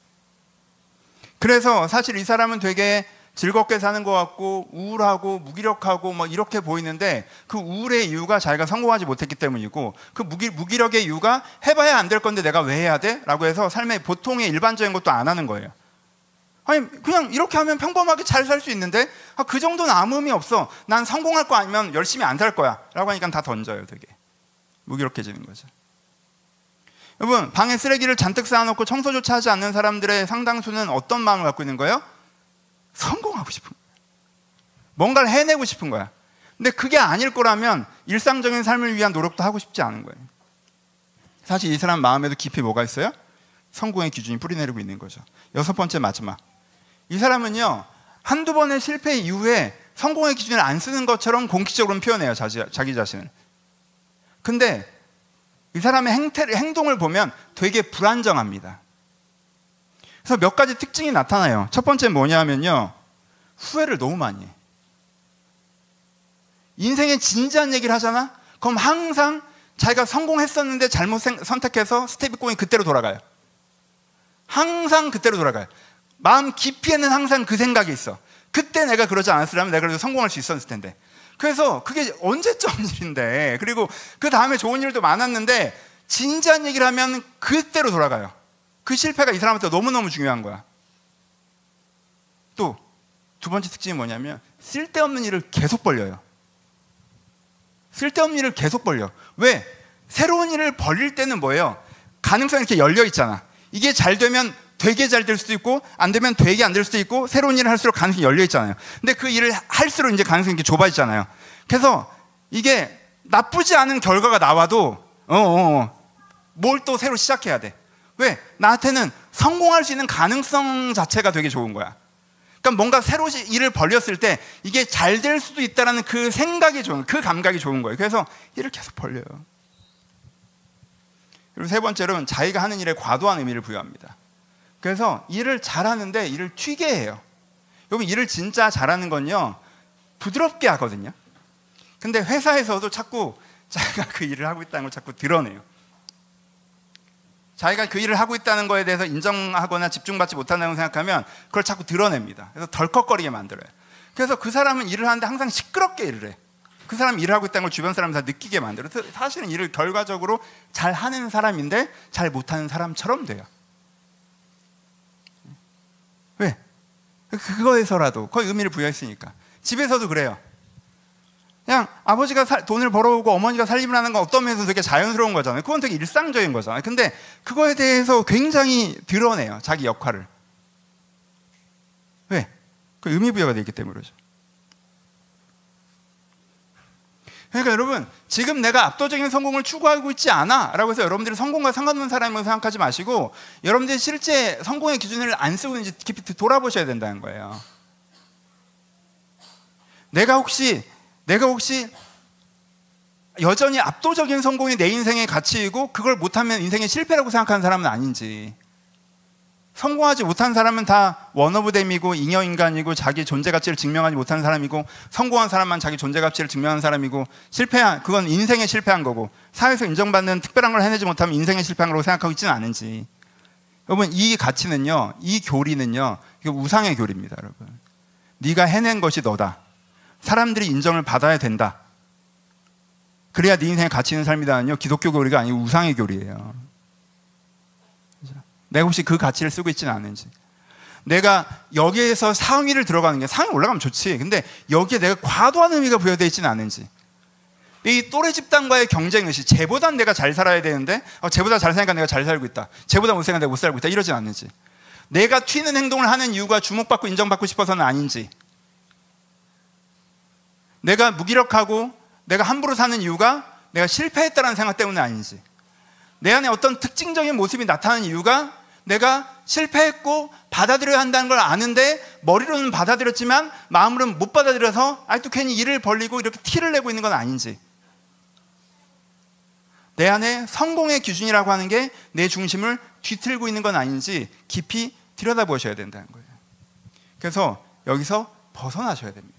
그래서 사실 이 사람은 되게 즐겁게 사는 것 같고 우울하고 무기력하고 뭐 이렇게 보이는데, 그 우울의 이유가 자기가 성공하지 못했기 때문이고, 그 무기력의 이유가 해봐야 안 될 건데 내가 왜 해야 돼? 라고 해서 삶의 보통의 일반적인 것도 안 하는 거예요. 아니 그냥 이렇게 하면 평범하게 잘 살 수 있는데, 그 정도는 아무 의미 없어. 난 성공할 거 아니면 열심히 안 살 거야 라고 하니까 다 던져요. 되게 무기력해지는 거죠. 여러분, 방에 쓰레기를 잔뜩 쌓아놓고 청소조차 하지 않는 사람들의 상당수는 어떤 마음을 갖고 있는 거예요? 성공하고 싶은 거야. 뭔가를 해내고 싶은 거야. 근데 그게 아닐 거라면 일상적인 삶을 위한 노력도 하고 싶지 않은 거예요. 사실 이 사람 마음에도 깊이 뭐가 있어요? 성공의 기준이 뿌리내리고 있는 거죠. 6번째, 마지막. 이 사람은요, 한두 번의 실패 이후에 성공의 기준을 안 쓰는 것처럼 공식적으로는 표현해요. 자기 자신을. 근데 이 사람의 행동을 보면 되게 불안정합니다. 그래서 몇 가지 특징이 나타나요. 첫 번째는 뭐냐면요, 후회를 너무 많이 해. 인생의 진지한 얘기를 하잖아? 그럼 항상 자기가 성공했었는데 잘못 선택해서 스테이크공이 그때로 돌아가요. 항상 그때로 돌아가요. 마음 깊이에는 항상 그 생각이 있어. 그때 내가 그러지 않았으면 내가 그래도 성공할 수 있었을 텐데. 그래서 그게 언제적 일인데, 그리고 그 다음에 좋은 일도 많았는데 진지한 얘기를 하면 그때로 돌아가요. 그 실패가 이 사람한테 너무너무 중요한 거야. 또 두 번째 특징이 뭐냐면, 쓸데없는 일을 계속 벌려요. 쓸데없는 일을 계속 벌려. 왜? 새로운 일을 벌릴 때는 뭐예요? 가능성이 이렇게 열려 있잖아. 이게 잘 되면 되게 잘 될 수도 있고, 안 되면 되게 안 될 수도 있고, 새로운 일을 할수록 가능성이 열려 있잖아요. 근데 그 일을 할수록 이제 가능성이 이렇게 좁아지잖아요. 그래서 이게 나쁘지 않은 결과가 나와도 뭘 또 새로 시작해야 돼. 왜? 나한테는 성공할 수 있는 가능성 자체가 되게 좋은 거야. 그러니까 뭔가 새로 일을 벌렸을 때 이게 잘 될 수도 있다는 그 생각이 좋은, 그 감각이 좋은 거예요. 그래서 일을 계속 벌려요. 그리고 세 번째로는 자기가 하는 일에 과도한 의미를 부여합니다. 그래서 일을 잘하는데 일을 튀게 해요. 여러분, 일을 진짜 잘하는 건요, 부드럽게 하거든요. 근데 회사에서도 자꾸 자기가 그 일을 하고 있다는 걸 자꾸 드러내요. 자기가 그 일을 하고 있다는 거에 대해서 인정하거나 집중받지 못한다고 생각하면 그걸 자꾸 드러냅니다. 그래서 덜컥거리게 만들어요. 그래서 그 사람은 일을 하는데 항상 시끄럽게 일을 해. 그 사람이 일을 하고 있다는 걸 주변 사람이 다 느끼게 만들어요. 사실은 일을 결과적으로 잘하는 사람인데 잘 못하는 사람처럼 돼요. 왜? 그거에서라도 거의 의미를 부여했으니까. 집에서도 그래요. 그냥 아버지가 돈을 벌어오고 어머니가 살림을 하는 건 어떤 면에서 되게 자연스러운 거잖아요. 그건 되게 일상적인 거잖아요. 근데 그거에 대해서 굉장히 드러내요, 자기 역할을. 왜? 그 의미 부여가 되기 때문에 그러죠. 그러니까 여러분, 지금 내가 압도적인 성공을 추구하고 있지 않아 라고 해서 여러분들이 성공과 상관없는 사람이라고 생각하지 마시고, 여러분들이 실제 성공의 기준을 안 쓰고 있는지 깊이 돌아보셔야 된다는 거예요. 내가 혹시 여전히 압도적인 성공이 내 인생의 가치이고 그걸 못하면 인생의 실패라고 생각하는 사람은 아닌지, 성공하지 못한 사람은 다 원오브댐이고 잉여인간이고 자기 존재 가치를 증명하지 못하는 사람이고, 성공한 사람만 자기 존재 가치를 증명하는 사람이고, 실패한, 그건 인생에 실패한 거고, 사회에서 인정받는 특별한 걸 해내지 못하면 인생에 실패한 거라고 생각하고 있지는 않은지. 여러분, 이 가치는요, 이 교리는요, 이게 우상의 교리입니다. 여러분, 네가 해낸 것이 너다, 사람들이 인정을 받아야 된다, 그래야 네 인생의 가치 있는 삶이다는요, 기독교 교리가 아니고 우상의 교리예요. 내가 혹시 그 가치를 쓰고 있지는 않은지, 내가 여기에서 상위를 들어가는 게, 상위 올라가면 좋지, 근데 여기에 내가 과도한 의미가 부여되어 있지는 않은지, 이 또래 집단과의 경쟁의식, 쟤보단 내가 잘 살아야 되는데 쟤보다 잘 사니까 내가 잘 살고 있다, 쟤보다 못 사니까 내가 못 살고 있다, 이러진 않는지, 내가 튀는 행동을 하는 이유가 주목받고 인정받고 싶어서는 아닌지, 내가 무기력하고 내가 함부로 사는 이유가 내가 실패했다는 생각 때문은 아닌지, 내 안에 어떤 특징적인 모습이 나타나는 이유가 내가 실패했고 받아들여야 한다는 걸 아는데 머리로는 받아들였지만 마음으로는 못 받아들여서 아직도 괜히 일을 벌리고 이렇게 티를 내고 있는 건 아닌지, 내 안에 성공의 기준이라고 하는 게 내 중심을 뒤틀고 있는 건 아닌지 깊이 들여다보셔야 된다는 거예요. 그래서 여기서 벗어나셔야 됩니다.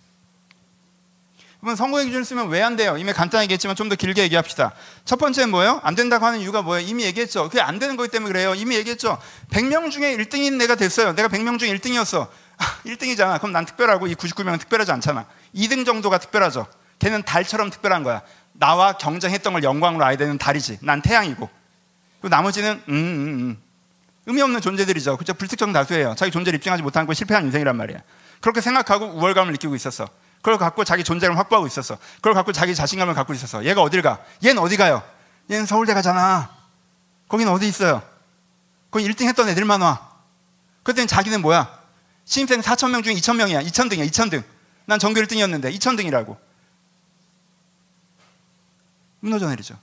그러면 성공의 기준을 쓰면 왜 안 돼요? 이미 간단하게 얘기했지만 좀 더 길게 얘기합시다. 첫 번째는 뭐예요? 안 된다고 하는 이유가 뭐예요? 이미 얘기했죠. 그게 안 되는 거기 때문에 그래요. 이미 얘기했죠. 100명 중에 1등인 내가 됐어요. 내가 100명 중에 1등이었어. 1등이잖아. 그럼 난 특별하고 이 99명은 특별하지 않잖아. 2등 정도가 특별하죠. 걔는 달처럼 특별한 거야. 나와 경쟁했던 걸 영광으로 알아야 되는 달이지. 난 태양이고. 그리고 나머지는 의미 없는 존재들이죠. 그죠? 불특정 다수예요. 자기 존재를 입증하지 못한 거 실패한 인생이란 말이야. 그렇게 생각하고 우월감을 느끼고 있었어. 그걸 갖고 자기 존재를 확보하고 있었어. 그걸 갖고 자기 자신감을 갖고 있었어. 얘가 어딜 가? 얘는 어디 가요? 얘는 서울대 가잖아. 거긴 어디 있어요? 거기 1등 했던 애들만 와. 그랬더니 자기는 뭐야? 신입생 4,000명 중에 2,000명이야. 2,000등이야. 2,000등. 난 전교 1등이었는데 2,000등이라고. 무너져 내리죠.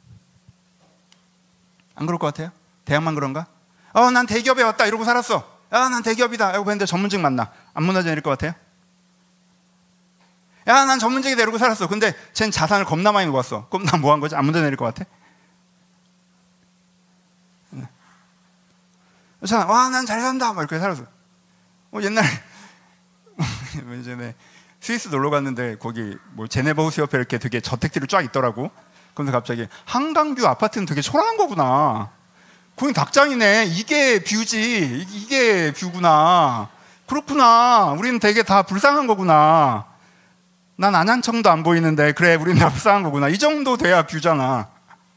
안 그럴 것 같아요? 대학만 그런가? 난 대기업에 왔다 이러고 살았어. 난 대기업이다 이러고 했는데 전문직 만나. 안 무너져 내릴 것 같아요? 난 전문직이다 이러고 살았어. 근데 쟨 자산을 겁나 많이 모았어. 그럼 난 뭐 한 거지? 안 무너져 내릴 것 같아? 난 잘 산다 막 이렇게 살았어. 옛날에 예전에 스위스 놀러 갔는데 거기 뭐 제네바 호수 옆에 이렇게 되게 저택들이 쫙 있더라고. 그러면서 갑자기 한강뷰 아파트는 되게 초라한 거구나. 거기 닭장이네. 이게 뷰지. 이게 뷰구나. 그렇구나. 우리는 되게 다 불쌍한 거구나. 난 안양청도 안 보이는데 그래 우리는 다 불쌍한 거구나. 이 정도 돼야 뷰잖아.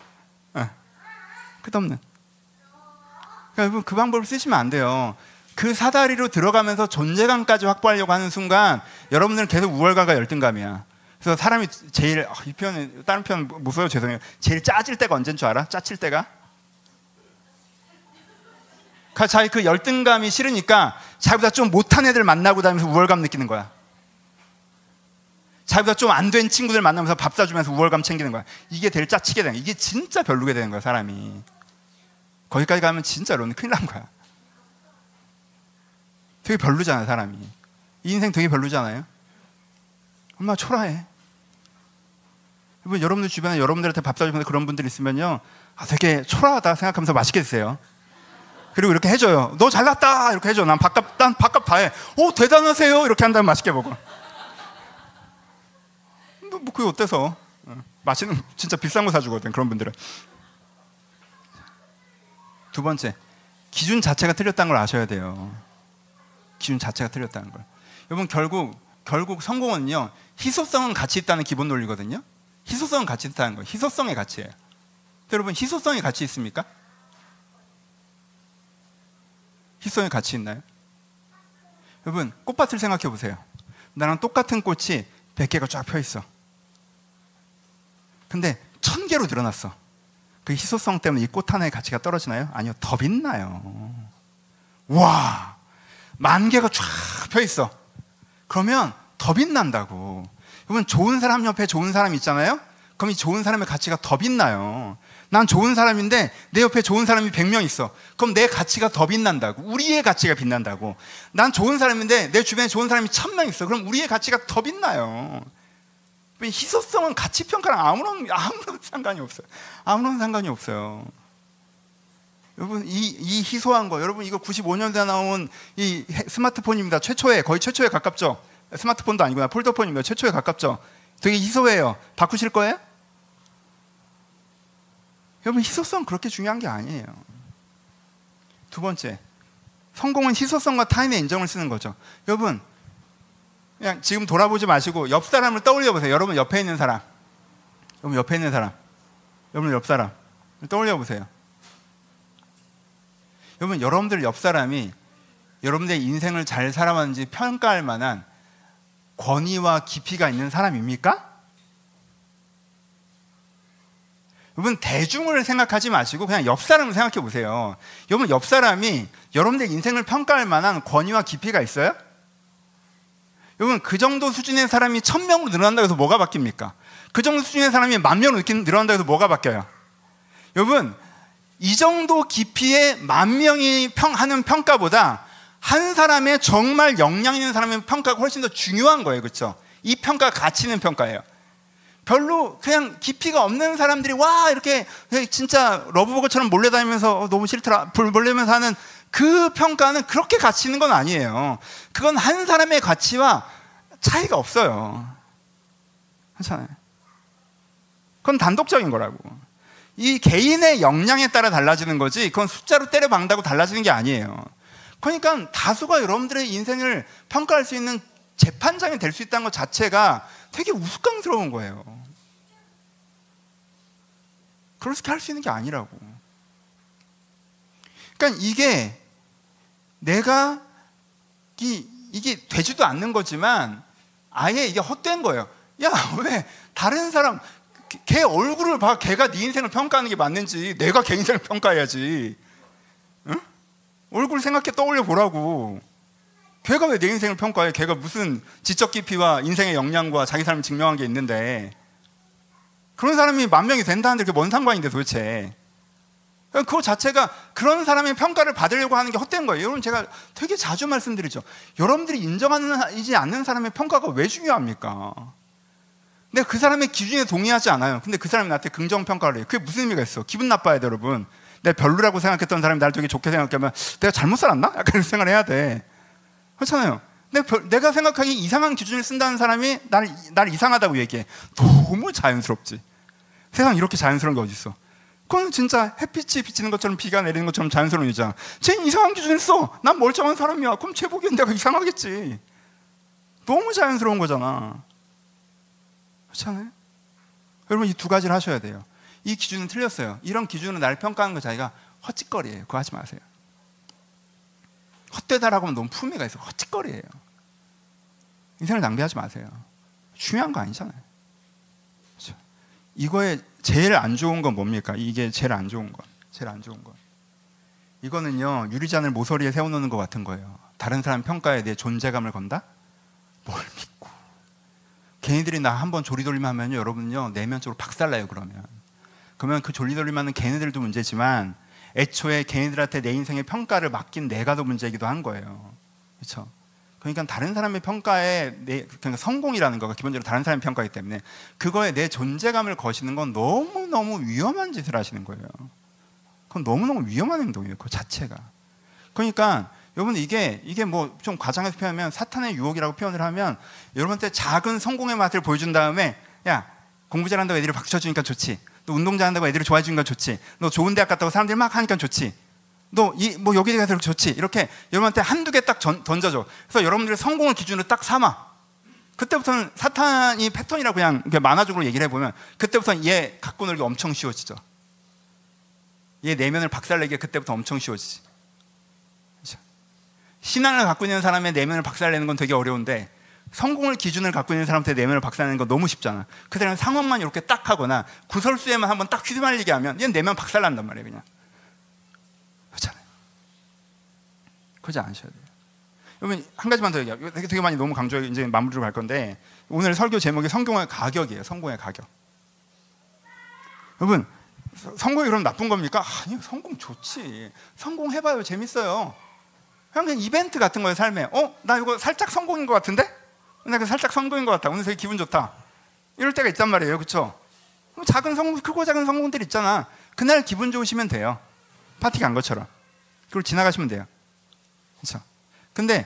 끝없는. 그러니까 그 방법을 쓰시면 안 돼요. 그 사다리로 들어가면서 존재감까지 확보하려고 하는 순간 여러분들은 계속 우월감과 열등감이야. 그래서 사람이 제일 이 표현 다른 표현 못 써요. 죄송해요. 제일 짜질 때가 언제인 줄 알아? 짜칠 때가? 자기 그 열등감이 싫으니까 자기보다 좀 못한 애들 만나고 다니면서 우월감 느끼는 거야. 자기보다 좀 안 된 친구들 만나면서 밥 사주면서 우월감 챙기는 거야. 이게 제일 짜치게 되는 거야. 이게 진짜 별로게 되는 거야 사람이. 거기까지 가면 진짜로는 큰일 난 거야. 되게 별로잖아 사람이. 이 인생 되게 별로잖아요. 얼마나 초라해. 여러분들 주변에 여러분들한테 밥 사주면서 그런 분들 있으면요, 되게 초라하다 생각하면서 맛있게 드세요. 그리고 이렇게 해줘요. 너 잘났다 이렇게 해줘. 난 밥값 다 해. 오 대단하세요 이렇게 한 다음에 맛있게 먹어. 뭐 그게 어때서? 맛있는 진짜 비싼 거 사주거든 그런 분들은. 두 번째, 기준 자체가 틀렸다는 걸 아셔야 돼요. 기준 자체가 틀렸다는 걸. 여러분 결국 성공은요, 희소성은 가치 있다는 기본 논리거든요. 희소성은 가치 있다는 거예요. 희소성의 가치예요. 여러분 희소성의 가치 있습니까? 희소성의 가치 있나요? 여러분 꽃밭을 생각해 보세요. 나랑 똑같은 꽃이 100개가 쫙 펴 있어. 근데 1000개로 늘어났어. 그 희소성 때문에 이 꽃 하나의 가치가 떨어지나요? 아니요, 더 빛나요. 와, 10,000개가 쫙 펴 있어. 그러면 더 빛난다고. 여러분 좋은 사람 옆에 좋은 사람 있잖아요. 그럼 이 좋은 사람의 가치가 더 빛나요. 난 좋은 사람인데 내 옆에 좋은 사람이 100명 있어. 그럼 내 가치가 더 빛난다고. 우리의 가치가 빛난다고. 난 좋은 사람인데 내 주변에 좋은 사람이 1000명 있어. 그럼 우리의 가치가 더 빛나요. 희소성은 가치 평가랑 아무런 상관이 없어요. 아무런 상관이 없어요. 여러분 이 희소한 거, 여러분 이거 95년도에 나온 이 스마트폰입니다. 거의 최초에 가깝죠. 스마트폰도 아니구나. 폴더폰입니다. 최초에 가깝죠. 되게 희소해요. 바꾸실 거예요? 여러분 희소성 그렇게 중요한 게 아니에요. 두 번째, 성공은 희소성과 타인의 인정을 쓰는 거죠. 여러분 그냥 지금 돌아보지 마시고 옆 사람을 떠올려 보세요. 여러분 옆에 있는 사람, 여러분 옆에 있는 사람, 여러분 옆 사람 떠올려 보세요. 여러분 여러분들 옆 사람이 여러분들의 인생을 잘 살아왔는지 평가할 만한 권위와 깊이가 있는 사람입니까? 여러분 대중을 생각하지 마시고 그냥 옆 사람을 생각해 보세요. 여러분 옆 사람이 여러분들의 인생을 평가할 만한 권위와 깊이가 있어요? 여러분 그 정도 수준의 사람이 1000명으로 늘어난다고 해서 뭐가 바뀝니까? 그 정도 수준의 사람이 10,000명으로 늘어난다고 해서 뭐가 바뀌어요? 여러분 이 정도 깊이의 만 명이 하는 평가보다 한 사람의 정말 역량 있는 사람의 평가가 훨씬 더 중요한 거예요. 그렇죠? 이 평가가 가치 있는 평가예요. 별로 그냥 깊이가 없는 사람들이 와 이렇게 진짜 러브버거처럼 몰려다니면서 너무 싫더라 몰려면서 하는 그 평가는 그렇게 가치 있는 건 아니에요. 그건 한 사람의 가치와 차이가 없어요. 괜찮아요. 그건 단독적인 거라고. 이 개인의 역량에 따라 달라지는 거지 그건 숫자로 때려박는다고 달라지는 게 아니에요. 그러니까 다수가 여러분들의 인생을 평가할 수 있는 재판장이 될 수 있다는 것 자체가 되게 우스꽝스러운 거예요. 그렇게 할 수 있는 게 아니라고. 그러니까 이게 내가 이게 되지도 않는 거지만 아예 이게 헛된 거예요. 야, 왜 다른 사람 걔 얼굴을 봐. 걔가 네 인생을 평가하는 게 맞는지 내가 걔 인생을 평가해야지. 응? 얼굴 생각해 떠올려 보라고. 걔가 왜 내 인생을 평가해? 걔가 무슨 지적 깊이와 인생의 역량과 자기 삶을 증명한 게 있는데 그런 사람이 만 명이 된다는데 그게 뭔 상관인데 도대체. 그거 자체가 그런 사람의 평가를 받으려고 하는 게 헛된 거예요. 여러분 제가 되게 자주 말씀드리죠. 여러분들이 인정하지 않는 사람의 평가가 왜 중요합니까? 내가 그 사람의 기준에 동의하지 않아요. 근데 그 사람이 나한테 긍정평가를 해요. 그게 무슨 의미가 있어? 기분 나빠야 돼 여러분. 내가 별로라고 생각했던 사람이 나를 되게 좋게 생각하면 내가 잘못 살았나? 약간 이런 생각을 해야 돼. 그렇잖아요. 내가 생각하기 이상한 기준을 쓴다는 사람이 나를 이상하다고 얘기해. 너무 자연스럽지. 세상 이렇게 자연스러운 게 어디 있어? 그건 진짜 햇빛이 비치는 것처럼 비가 내리는 것처럼 자연스러운 일이잖아. 쟤는 이상한 기준을 써. 난 멀쩡한 사람이야. 그럼 쟤 보기엔 내가 이상하겠지. 너무 자연스러운 거잖아. 그렇잖아요? 여러분 이 두 가지를 하셔야 돼요. 이 기준은 틀렸어요. 이런 기준으로 나를 평가하는 것 자기가 헛짓거리예요. 그거 하지 마세요. 헛되다라고 하면 너무 품위가 있어. 헛짓거리예요. 인생을 낭비하지 마세요. 중요한 거 아니잖아요. 그렇죠? 이거에 제일 안 좋은 건 뭡니까? 이게 제일 안 좋은 건. 제일 안 좋은 건. 이거는요, 유리잔을 모서리에 세워놓는 것 같은 거예요. 다른 사람 평가에 내 존재감을 건다? 뭘 믿고. 걔네들이 나 한번 조리돌림만 하면요, 여러분요, 내면적으로 박살나요, 그러면. 그러면 그 조리돌림하는 걔네들도 문제지만, 애초에 걔네들한테 내 인생의 평가를 맡긴 내가 더 문제이기도 한 거예요. 그렇죠? 그러니까 다른 사람의 평가에 그러니까 성공이라는 거가 기본적으로 다른 사람의 평가이기 때문에 그거에 내 존재감을 거시는 건 너무너무 위험한 짓을 하시는 거예요. 그건 너무너무 위험한 행동이에요. 그 자체가. 그러니까 여러분 이게 뭐 좀 과장해서 표현하면 사탄의 유혹이라고 표현을 하면 여러분한테 작은 성공의 맛을 보여준 다음에 야, 공부 잘한다고 애들이 박수 쳐주니까 좋지. 너 운동 잘한다고 애들이 좋아해 주니까 좋지. 너 좋은 대학 갔다고 사람들이 막 하니까 좋지. 너 뭐 여기 가서 좋지. 이렇게 여러분한테 한두 개 딱 던져줘. 그래서 여러분들의 성공을 기준으로 딱 삼아. 그때부터는 사탄이 패턴이라고 그냥 만화적으로 얘기를 해보면 그때부터는 얘 갖고 놀기 엄청 쉬워지죠. 얘 내면을 박살내기가 그때부터 엄청 쉬워지지. 그렇죠? 신앙을 갖고 있는 사람의 내면을 박살내는 건 되게 어려운데 성공을 기준을 갖고 있는 사람한테 내면을 박살내는 건 너무 쉽잖아. 그 사람은 상황만 이렇게 딱 하거나 구설수에만 한번 딱 휘말리게 하면 얘는 내면 박살난단 말이에요. 그냥. 그렇잖아요. 그러지 않으셔야 돼요. 여러분 한 가지만 더 얘기해요. 되게 많이 너무 강조해 이제 마무리로 갈 건데 오늘 설교 제목이 성공의 가격이에요. 성공의 가격. 여러분 성공이 그럼 나쁜 겁니까? 아니요, 성공 좋지. 성공해봐요, 재밌어요. 그냥 이벤트 같은 거예요, 삶에. 나 이거 살짝 성공인 것 같은데? 나 이거 살짝 성공인 것 같다. 오늘 되게 기분 좋다. 이럴 때가 있단 말이에요, 그렇죠? 작은 성공, 크고 작은 성공들 있잖아. 그날 기분 좋으시면 돼요. 파티 간 것처럼. 그걸 지나가시면 돼요. 그렇죠? 근데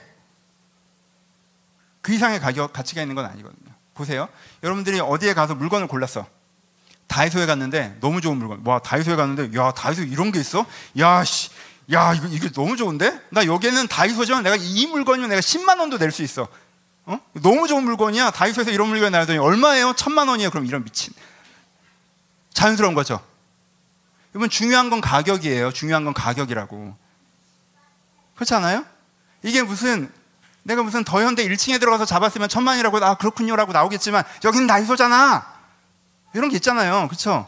그 이상의 가치가 있는 건 아니거든요. 보세요. 여러분들이 어디에 가서 물건을 골랐어. 다이소에 갔는데 너무 좋은 물건. 와, 다이소에 갔는데 야, 다이소 이런 게 있어? 야, 이게 너무 좋은데? 나 여기는 다이소지만 내가 이 물건이면 내가 10만 원도 낼 수 있어. 너무 좋은 물건이야. 다이소에서 이런 물건이 나왔더니 얼마예요? 1000만 원이에요. 그럼 이런 미친. 자연스러운 거죠. 여러분 중요한 건 가격이에요. 중요한 건 가격이라고. 그렇지 않아요? 이게 내가 무슨 더현대 1층에 들어가서 잡았으면 1000만이라고 그렇군요라고 나오겠지만 여기는 다이소잖아. 이런 게 있잖아요. 그렇죠?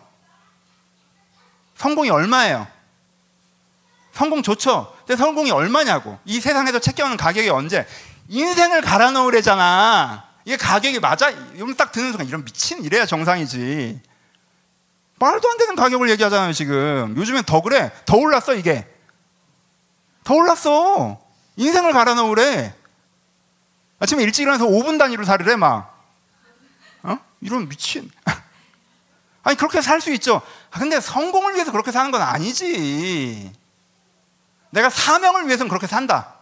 성공이 얼마예요? 성공 좋죠? 근데 성공이 얼마냐고. 이 세상에서 책겨오는 가격이 언제? 인생을 갈아 넣으래잖아. 이게 가격이 맞아? 이러면 딱 드는 순간 이런 미친 이래야 정상이지. 말도 안 되는 가격을 얘기하잖아요. 지금 요즘엔 더 그래. 더 올랐어. 이게 더 올랐어. 인생을 갈아넣으래. 아침에 일찍 일어나서 5분 단위로 살으래 막. 이런 미친. 아니 그렇게 살 수 있죠. 근데 성공을 위해서 그렇게 사는 건 아니지. 내가 사명을 위해서는 그렇게 산다.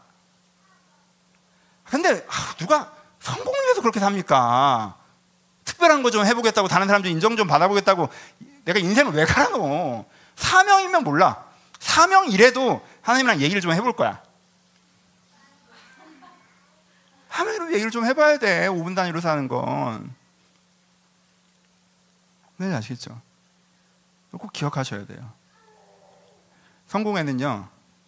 근데 누가 성공을 위해서 그렇게 삽니까? 특별한 거 좀 해보겠다고, 다른 사람 좀 인정 좀 받아보겠다고 내가 인생을 왜 갈아넣어? 사명이면 몰라. 사명이래도 하나님이랑 얘기를 좀 해볼 거야. 하나님이랑 얘기를 좀 해봐야 돼. 5분 단위로 사는 건. 네, 아시겠죠? 꼭 기억하셔야 돼요. 성공에는요,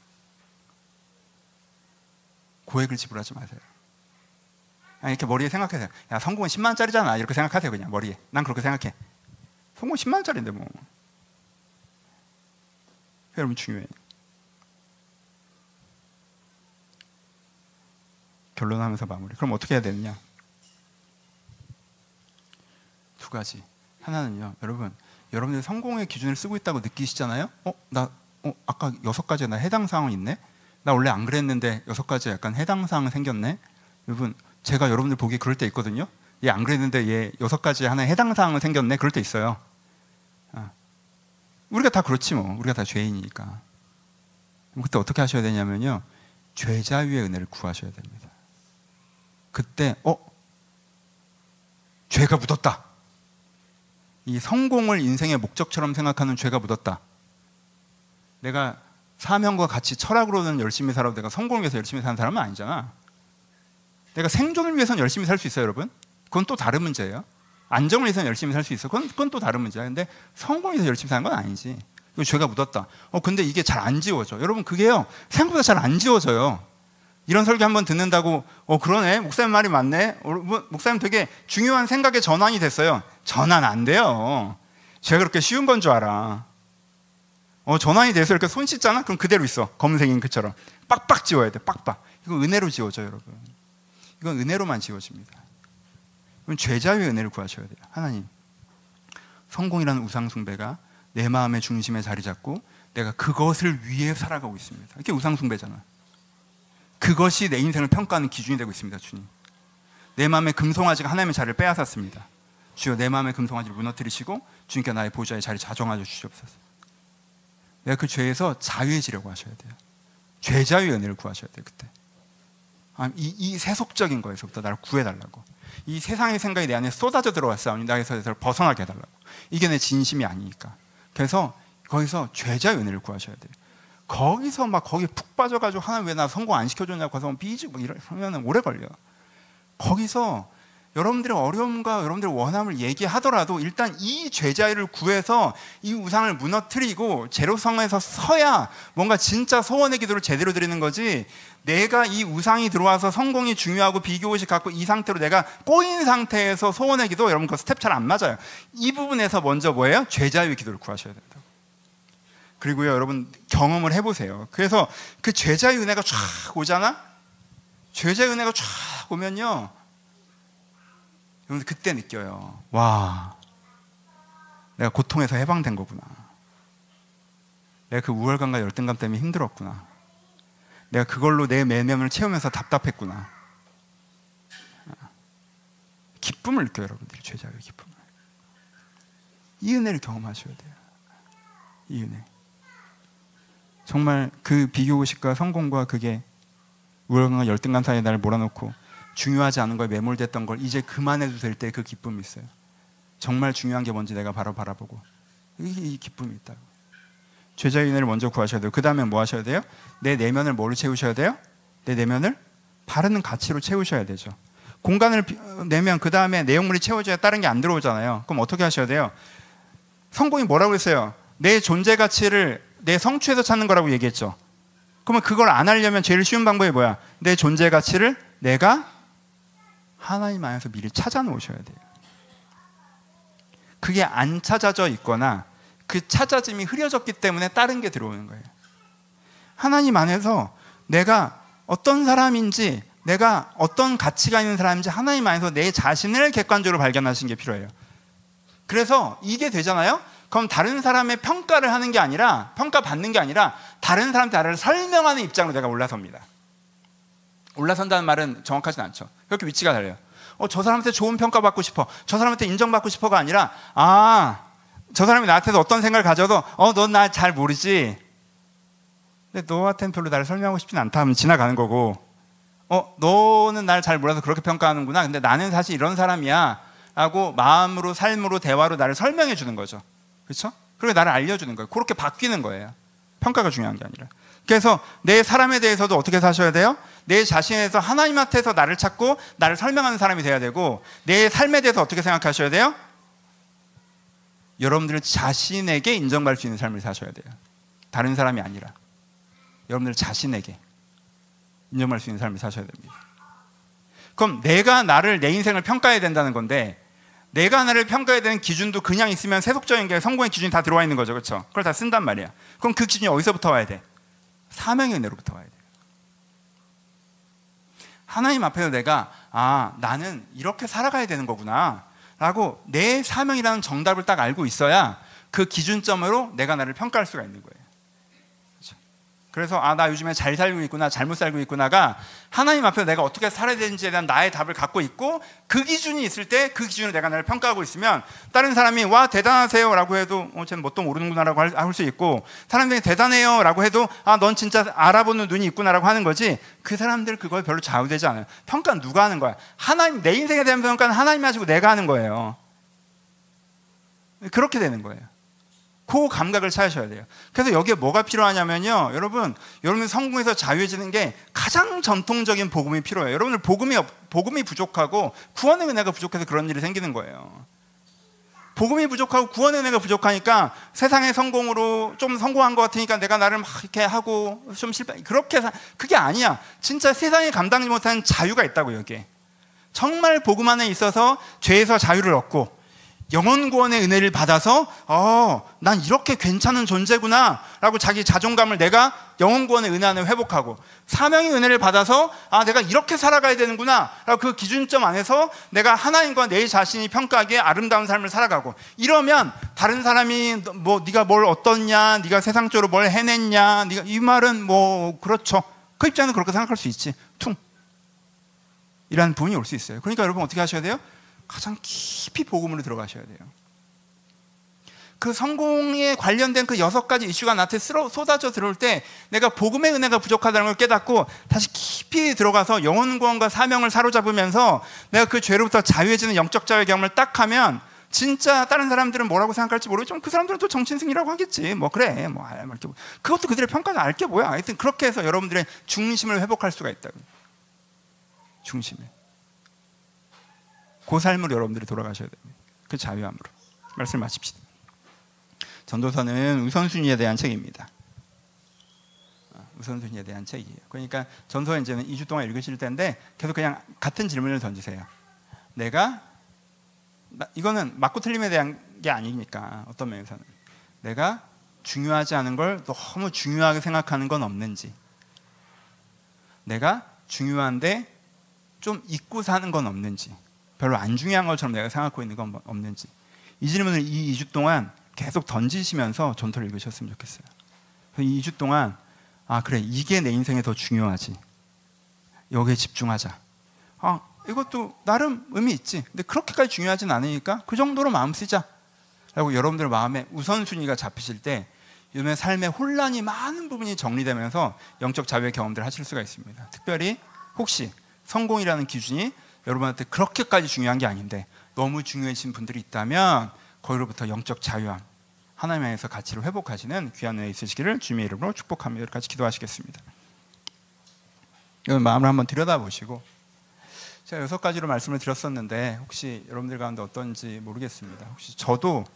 고액을 지불하지 마세요. 이렇게 머리에 생각하세요. 야, 성공은 10만 원짜리잖아. 이렇게 생각하세요. 그냥 머리에. 난 그렇게 생각해. 성공은 10만 원짜리인데 뭐. 여러분 중요해요. 결론하면서 마무리. 그럼 어떻게 해야 되느냐? 두 가지. 하나는요, 여러분들 성공의 기준을 쓰고 있다고 느끼시잖아요. 아까 6가지 나 해당 사항 있네. 나 원래 안 그랬는데 6가지 약간 해당 사항 생겼네. 여러분, 제가 여러분들 보기에 그럴 때 있거든요. 얘 안 그랬는데 얘 6가지 하나에 해당 사항은 생겼네. 그럴 때 있어요. 우리가 다 그렇지 뭐. 우리가 다 죄인이니까. 그때 어떻게 하셔야 되냐면요, 죄자유의 은혜를 구하셔야 됩니다. 그때 죄가 묻었다. 이 성공을 인생의 목적처럼 생각하는 죄가 묻었다. 내가 사명과 같이 철학으로는 열심히 살아도 내가 성공을 위해서 열심히 사는 사람은 아니잖아. 내가 생존을 위해서는 열심히 살 수 있어요, 여러분. 그건 또 다른 문제예요. 안정을 위해서는 열심히 살 수 있어. 그건 또 다른 문제야. 근데 성공을 위해서 열심히 사는 건 아니지. 이거 죄가 묻었다. 근데 이게 잘 안 지워져. 여러분, 그게요, 생각보다 잘 안 지워져요. 이런 설교 한번 듣는다고 그러네, 목사님 말이 맞네, 목사님 되게 중요한 생각의 전환이 됐어요. 전환 안 돼요. 죄가 그렇게 쉬운 건 줄 알아. 전환이 돼서 이렇게 손 씻잖아? 그럼 그대로 있어. 검은색 잉크처럼 빡빡 지워야 돼. 빡빡. 이거 은혜로 지워져, 여러분. 이건 은혜로만 지워집니다. 이건 죄자유의 은혜를 구하셔야 돼요. 하나님, 성공이라는 우상 숭배가 내 마음의 중심에 자리 잡고 내가 그것을 위해 살아가고 있습니다. 이게 우상 숭배잖아. 그것이 내 인생을 평가하는 기준이 되고 있습니다. 주님, 내 마음의 금송아지가 하나님의 자리를 빼앗았습니다. 주여, 내 마음의 금송아지를 무너뜨리시고 주님께 나의 보좌의 자리 자정하여 주시옵소서. 내가 그 죄에서 자유해지려고 하셔야 돼요. 죄자유의 은혜를 구하셔야 돼요. 그때 이 세속적인 거에서부터 나를 구해달라고. 이 세상의 생각이 내 안에 쏟아져 들어왔사오니 나에서 벗어나게 해달라고. 이게 내 진심이 아니니까. 그래서 거기서 죄자유의 은혜를 구하셔야 돼요. 거기서 막 거기 푹 빠져가지고 하나님 왜 나 성공 안 시켜줬냐고 해서 삐지고 이러면 오래 걸려. 거기서 여러분들의 어려움과 여러분들의 원함을 얘기하더라도 일단 이 죄자유를 구해서 이 우상을 무너뜨리고 제로성에서 서야 뭔가 진짜 소원의 기도를 제대로 드리는 거지, 내가 이 우상이 들어와서 성공이 중요하고 비교의식 갖고 이 상태로 내가 꼬인 상태에서 소원의 기도, 여러분 그 스텝 잘 안 맞아요. 이 부분에서 먼저 뭐예요? 죄자유의 기도를 구하셔야 된다고. 그리고요, 여러분 경험을 해보세요. 그래서 그 죄자의 은혜가 쫙 오잖아? 죄자의 은혜가 쫙 오면요, 여러분들 그때 느껴요. 와, 내가 고통에서 해방된 거구나. 내가 그 우월감과 열등감 때문에 힘들었구나. 내가 그걸로 내 내면을 채우면서 답답했구나. 기쁨을 느껴요, 여러분들이. 죄자의 기쁨을. 이 은혜를 경험하셔야 돼요. 이 은혜. 정말 그 비교의식과 성공과 그게 우월감과 열등감 사이에 나를 몰아놓고 중요하지 않은 거에 매몰됐던 걸 이제 그만해도 될 때 그 기쁨이 있어요. 정말 중요한 게 뭔지 내가 바로 바라보고, 이 기쁨이 있다고. 죄자의 은혜를 먼저 구하셔야 돼요. 그 다음에 뭐 하셔야 돼요? 내 내면을 뭐로 채우셔야 돼요? 내 내면을 바르는 가치로 채우셔야 되죠. 공간을 내면 그 다음에 내용물이 채워져야 다른 게 안 들어오잖아요. 그럼 어떻게 하셔야 돼요? 성공이 뭐라고 했어요? 내 존재 가치를 내 성취에서 찾는 거라고 얘기했죠. 그러면 그걸 안 하려면 제일 쉬운 방법이 뭐야? 내 존재 가치를 내가 하나님 안에서 미리 찾아 놓으셔야 돼요. 그게 안 찾아져 있거나 그 찾아짐이 흐려졌기 때문에 다른 게 들어오는 거예요. 하나님 안에서 내가 어떤 사람인지, 내가 어떤 가치가 있는 사람인지 하나님 안에서 내 자신을 객관적으로 발견하시는 게 필요해요. 그래서 이게 되잖아요. 그럼 다른 사람의 평가를 하는 게 아니라, 평가받는 게 아니라 다른 사람한테 나를 설명하는 입장으로 내가 올라섭니다. 올라선다는 말은 정확하진 않죠. 그렇게 위치가 달라요. 저 사람한테 좋은 평가받고 싶어, 저 사람한테 인정받고 싶어가 아니라, 저 사람이 나한테 어떤 생각을 가져도 넌 나 잘 모르지, 근데 너한테는 별로 나를 설명하고 싶진 않다 하면 지나가는 거고, 너는 나를 잘 몰라서 그렇게 평가하는구나, 근데 나는 사실 이런 사람이야 라고 마음으로, 삶으로, 대화로 나를 설명해 주는 거죠. 그렇죠? 그리고 나를 알려주는 거예요. 그렇게 바뀌는 거예요. 평가가 중요한 게 아니라. 그래서 내 사람에 대해서도 어떻게 사셔야 돼요? 내 자신에서 하나님한테서 나를 찾고 나를 설명하는 사람이 돼야 되고, 내 삶에 대해서 어떻게 생각하셔야 돼요? 여러분들 자신에게 인정받을 수 있는 삶을 사셔야 돼요. 다른 사람이 아니라 여러분들 자신에게 인정받을 수 있는 삶을 사셔야 됩니다. 그럼 내가 나를, 내 인생을 평가해야 된다는 건데, 내가 나를 평가해야 되는 기준도 그냥 있으면 세속적인 게 성공의 기준이 다 들어와 있는 거죠. 그렇죠? 그걸 다 쓴단 말이야. 그럼 그 기준이 어디서부터 와야 돼? 사명의 은혜로부터 와야 돼. 하나님 앞에서 내가 나는 이렇게 살아가야 되는 거구나 라고 내 사명이라는 정답을 딱 알고 있어야 그 기준점으로 내가 나를 평가할 수가 있는 거예요. 그렇죠? 그래서 나 요즘에 잘 살고 있구나, 잘못 살고 있구나가 하나님 앞에서 내가 어떻게 살아야 되는지에 대한 나의 답을 갖고 있고, 그 기준이 있을 때 그 기준으로 내가 나를 평가하고 있으면 다른 사람이 와 대단하세요 라고 해도 쟤는 뭣도 모르는구나 라고 할 수 있고, 사람들이 대단해요 라고 해도 넌 진짜 알아보는 눈이 있구나 라고 하는 거지, 그 사람들 그거에 별로 좌우되지 않아요. 평가는 누가 하는 거야? 하나님, 내 인생에 대한 평가는 하나님이 하시고 내가 하는 거예요. 그렇게 되는 거예요. 그 감각을 찾으셔야 돼요. 그래서 여기에 뭐가 필요하냐면요, 여러분 성공에서 자유해지는 게 가장 전통적인 복음이 필요해요. 여러분들 복음이 부족하고 구원의 은혜가 부족해서 그런 일이 생기는 거예요. 복음이 부족하고 구원의 은혜가 부족하니까 세상의 성공으로 좀 성공한 것 같으니까 내가 나를 막 이렇게 하고 좀 실패, 그렇게 그게 아니야. 진짜 세상에 감당하지 못하는 자유가 있다고. 여기에 정말 복음 안에 있어서 죄에서 자유를 얻고 영원 구원의 은혜를 받아서 난 이렇게 괜찮은 존재구나 라고 자기 자존감을 내가 영원 구원의 은혜 안에 회복하고, 사명의 은혜를 받아서 내가 이렇게 살아가야 되는구나 라고 그 기준점 안에서 내가 하나님과 내 자신이 평가하기에 아름다운 삶을 살아가고, 이러면 다른 사람이 네가 뭘 어떻냐, 네가 세상적으로 뭘 해냈냐, 네가 이 말은 그렇죠, 그 입장에는 그렇게 생각할 수 있지, 이라는 부분이 올 수 있어요. 그러니까 여러분 어떻게 하셔야 돼요? 가장 깊이 복음으로 들어가셔야 돼요. 그 성공에 관련된 그 6가지 이슈가 나한테 쏟아져 들어올 때 내가 복음의 은혜가 부족하다는 걸 깨닫고 다시 깊이 들어가서 영혼 구원과 사명을 사로잡으면서 내가 그 죄로부터 자유해지는 영적 자유의 경험을 딱 하면, 진짜 다른 사람들은 뭐라고 생각할지 모르겠지만 그 사람들은 또 정신승리라고 하겠지. 그래. 그것도 그들의 평가는 알게 뭐야. 하여튼 그렇게 해서 여러분들의 중심을 회복할 수가 있다고. 중심을. 그 삶으로 여러분들이 돌아가셔야 됩니다. 그 자유함으로. 말씀 마칩시다. 전도서는 우선순위에 대한 책입니다. 우선순위에 대한 책이에요. 그러니까 전서 이제는 2주 동안 읽으실 텐데 계속 그냥 같은 질문을 던지세요. 이거는 맞고 틀림에 대한 게 아니니까, 어떤 면에서는 내가 중요하지 않은 걸 너무 중요하게 생각하는 건 없는지, 내가 중요한데 좀 잊고 사는 건 없는지, 별로 안 중요한 것처럼 내가 생각하고 있는 건 없는지, 이 질문을 이 2주 동안 계속 던지시면서 전도를 읽으셨으면 좋겠어요. 이 2주 동안 그래, 이게 내 인생에 더 중요하지, 여기에 집중하자. 이것도 나름 의미 있지, 근데 그렇게까지 중요하진 않으니까 그 정도로 마음 쓰자 라고 여러분들 마음에 우선순위가 잡히실 때 요즘에 삶의 혼란이 많은 부분이 정리되면서 영적 자유의 경험들을 하실 수가 있습니다. 특별히 혹시 성공이라는 기준이 여러분한테 그렇게까지 중요한 게 아닌데 너무 중요해진 분들이 있다면 거기로부터 영적 자유함, 하나님 안에서 가치를 회복하시는 귀한 은혜 있으시기를 주님의 이름으로 축복합니다. 같이 기도하시겠습니다. 여러분 마음을 한번 들여다보시고, 제가 6가지로 말씀을 드렸었는데 혹시 여러분들 가운데 어떤지 모르겠습니다. 혹시 저도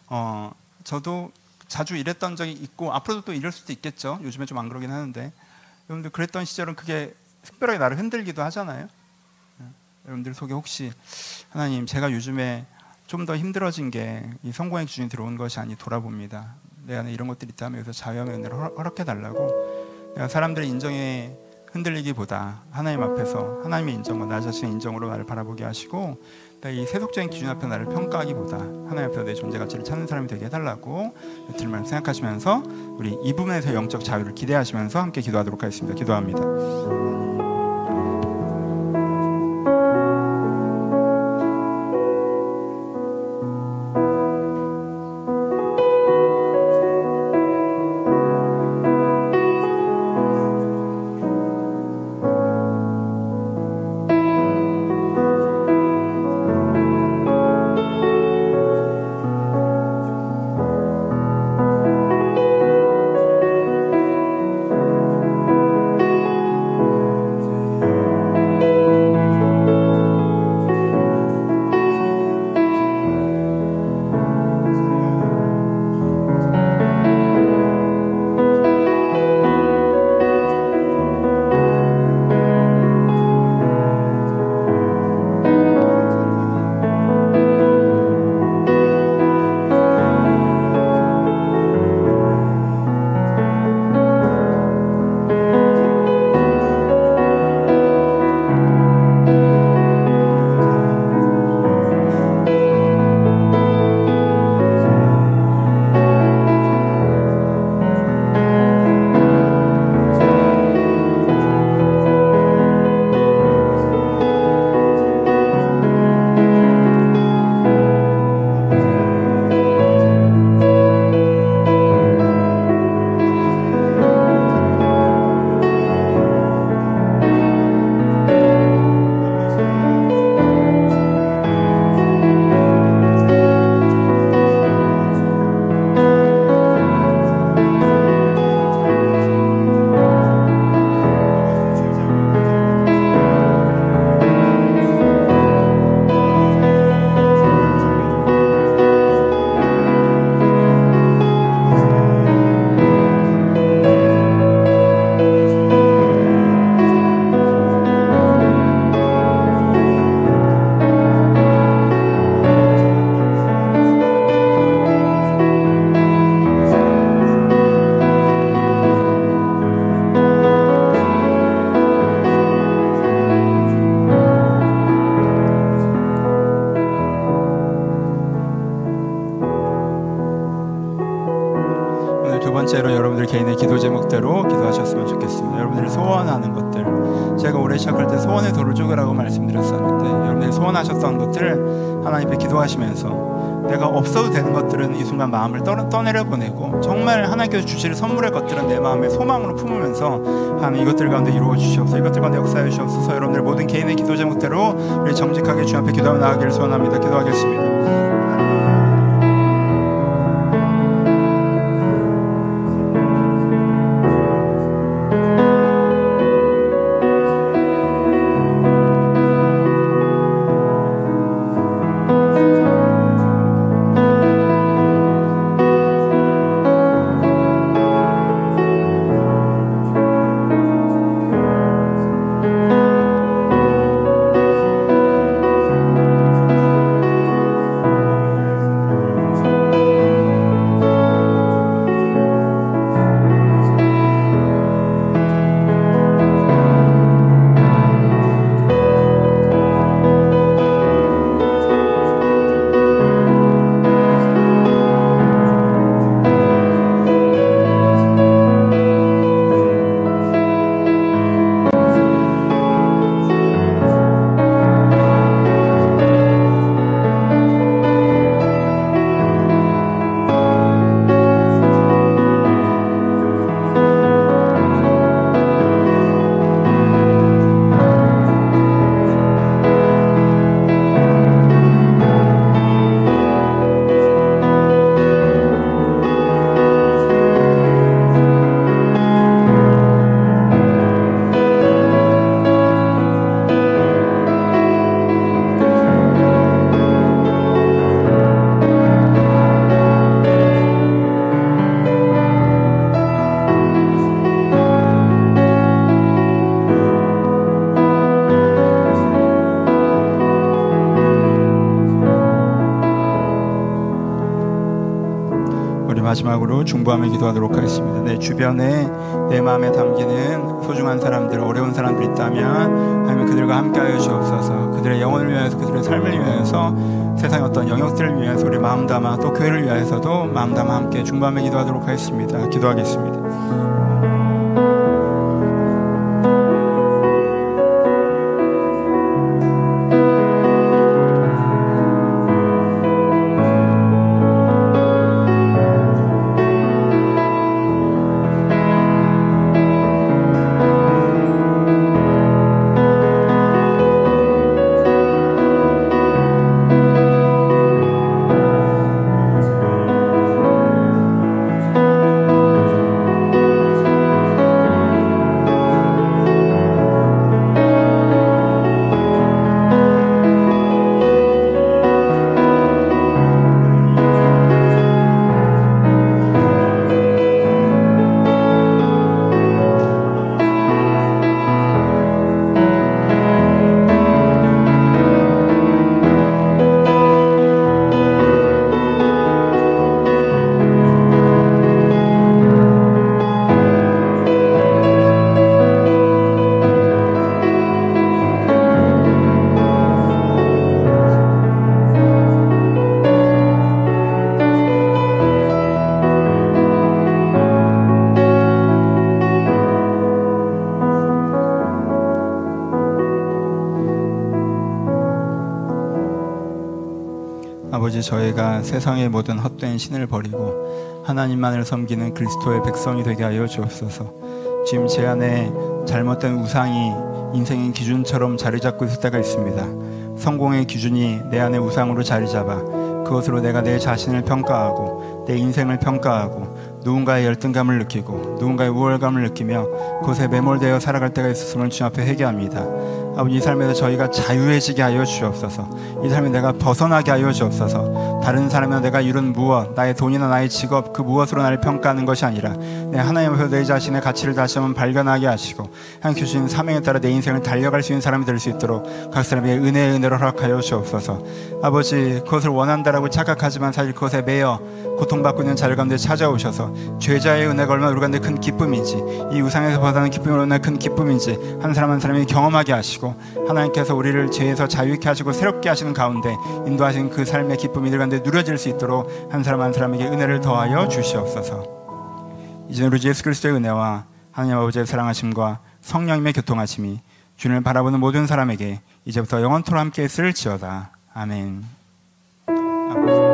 자주 이랬던 적이 있고 앞으로도 또 이럴 수도 있겠죠. 요즘에 좀 안 그러긴 하는데, 여러분들 그랬던 시절은 그게 특별하게 나를 흔들기도 하잖아요. 여러분들 속에 혹시 하나님, 제가 요즘에 좀 더 힘들어진 게 이 성공의 기준이 들어온 것이 아니 돌아봅니다. 내 안에 이런 것들이 있다면 여기서 자유함의 은혜를 허락해달라고, 내가 사람들의 인정에 흔들리기보다 하나님 앞에서 하나님의 인정과 나 자신의 인정으로 나를 바라보게 하시고, 이 세속적인 기준 앞에 나를 평가하기보다 하나님 앞에서 내 존재 가치를 찾는 사람이 되게 해달라고 들말 생각하시면서 우리 이 부분에서 영적 자유를 기대하시면서 함께 기도하도록 하겠습니다. 기도합니다. 두 번째로 여러분들 개인의 기도 제목대로 기도하셨으면 좋겠습니다. 여러분들이 소원하는 것들, 제가 올해 시작할 때 소원의 돌을 쪼개라고 말씀드렸었는데, 여러분들이 소원하셨던 것들 하나님 앞에 기도하시면서 내가 없어도 되는 것들은 이 순간 마음을 떠내려 보내고, 정말 하나님께서 주실 선물의 것들은 내 마음의 소망으로 품으면서 하나님 이것들 가운데 이루어 주시옵소서, 이것들 가운데 역사해 주시옵소서. 여러분들 모든 개인의 기도 제목대로 우리 정직하게 주 앞에 기도하며 나아가기를 소원합니다. 기도하겠습니다. 마지막으로 중보하며 기도하도록 하겠습니다. 내 주변에 내 마음에 담기는 소중한 사람들, 어려운 사람들 있다면 하나님 그들과 함께하여 주옵소서. 그들의 영혼을 위하여서, 그들의 삶을 위하여서, 세상의 어떤 영역들을 위해서 우리 마음 담아, 또 교회를 위하여서도 마음 담아 함께 중보하며 기도하도록 하겠습니다. 기도하겠습니다. 아버지, 저희가 세상의 모든 헛된 신을 버리고 하나님만을 섬기는 그리스도의 백성이 되게 하여 주옵소서. 지금 제 안에 잘못된 우상이 인생의 기준처럼 자리 잡고 있을 때가 있습니다. 성공의 기준이 내 안에 우상으로 자리 잡아 그것으로 내가 내 자신을 평가하고 내 인생을 평가하고 누군가의 열등감을 느끼고 누군가의 우월감을 느끼며 그것에 매몰되어 살아갈 때가 있었음을 주님 앞에 회개합니다. 아버지, 이 삶에서 저희가 자유해지게 하여 주옵소서. 이 삶에 내가 벗어나게 하여 주옵소서. 다른 사람이나 내가 이룬 무엇, 나의 돈이나 나의 직업, 그 무엇으로 나를 평가하는 것이 아니라 내 하나님 앞에서 내 자신의 가치를 다시 한번 발견하게 하시고 하나님 주신 사명에 따라 내 인생을 달려갈 수 있는 사람이 될 수 있도록 각 사람에게 은혜의 은혜를 허락하여 주옵소서. 아버지, 그것을 원한다라고 착각하지만 사실 그것에 매여 고통받고 있는 자들 가운데 찾아오셔서 죄자의 은혜가 얼마나 우리 가운데 큰 기쁨인지, 이 우상에서 벗어나는 기쁨이 얼마나 큰 기쁨인지 한 사람 한 사람이 경험하게 하시고 하나님께서 우리를 죄에서 자유케 하시고 새롭게 하시는 가운데 인도하신 그 삶의 기쁨이 이들 가운데 누려질 수 있도록 한 사람 한 사람에게 은혜를 더하여 주시옵소서. 이제 우리 주 예수 그리스도의 은혜와 하나님 아버지의 사랑하심과 성령님의 교통하심이 주님을 바라보는 모든 사람에게 이제부터 영원토록 함께 있을지어다. 아멘. 아버지.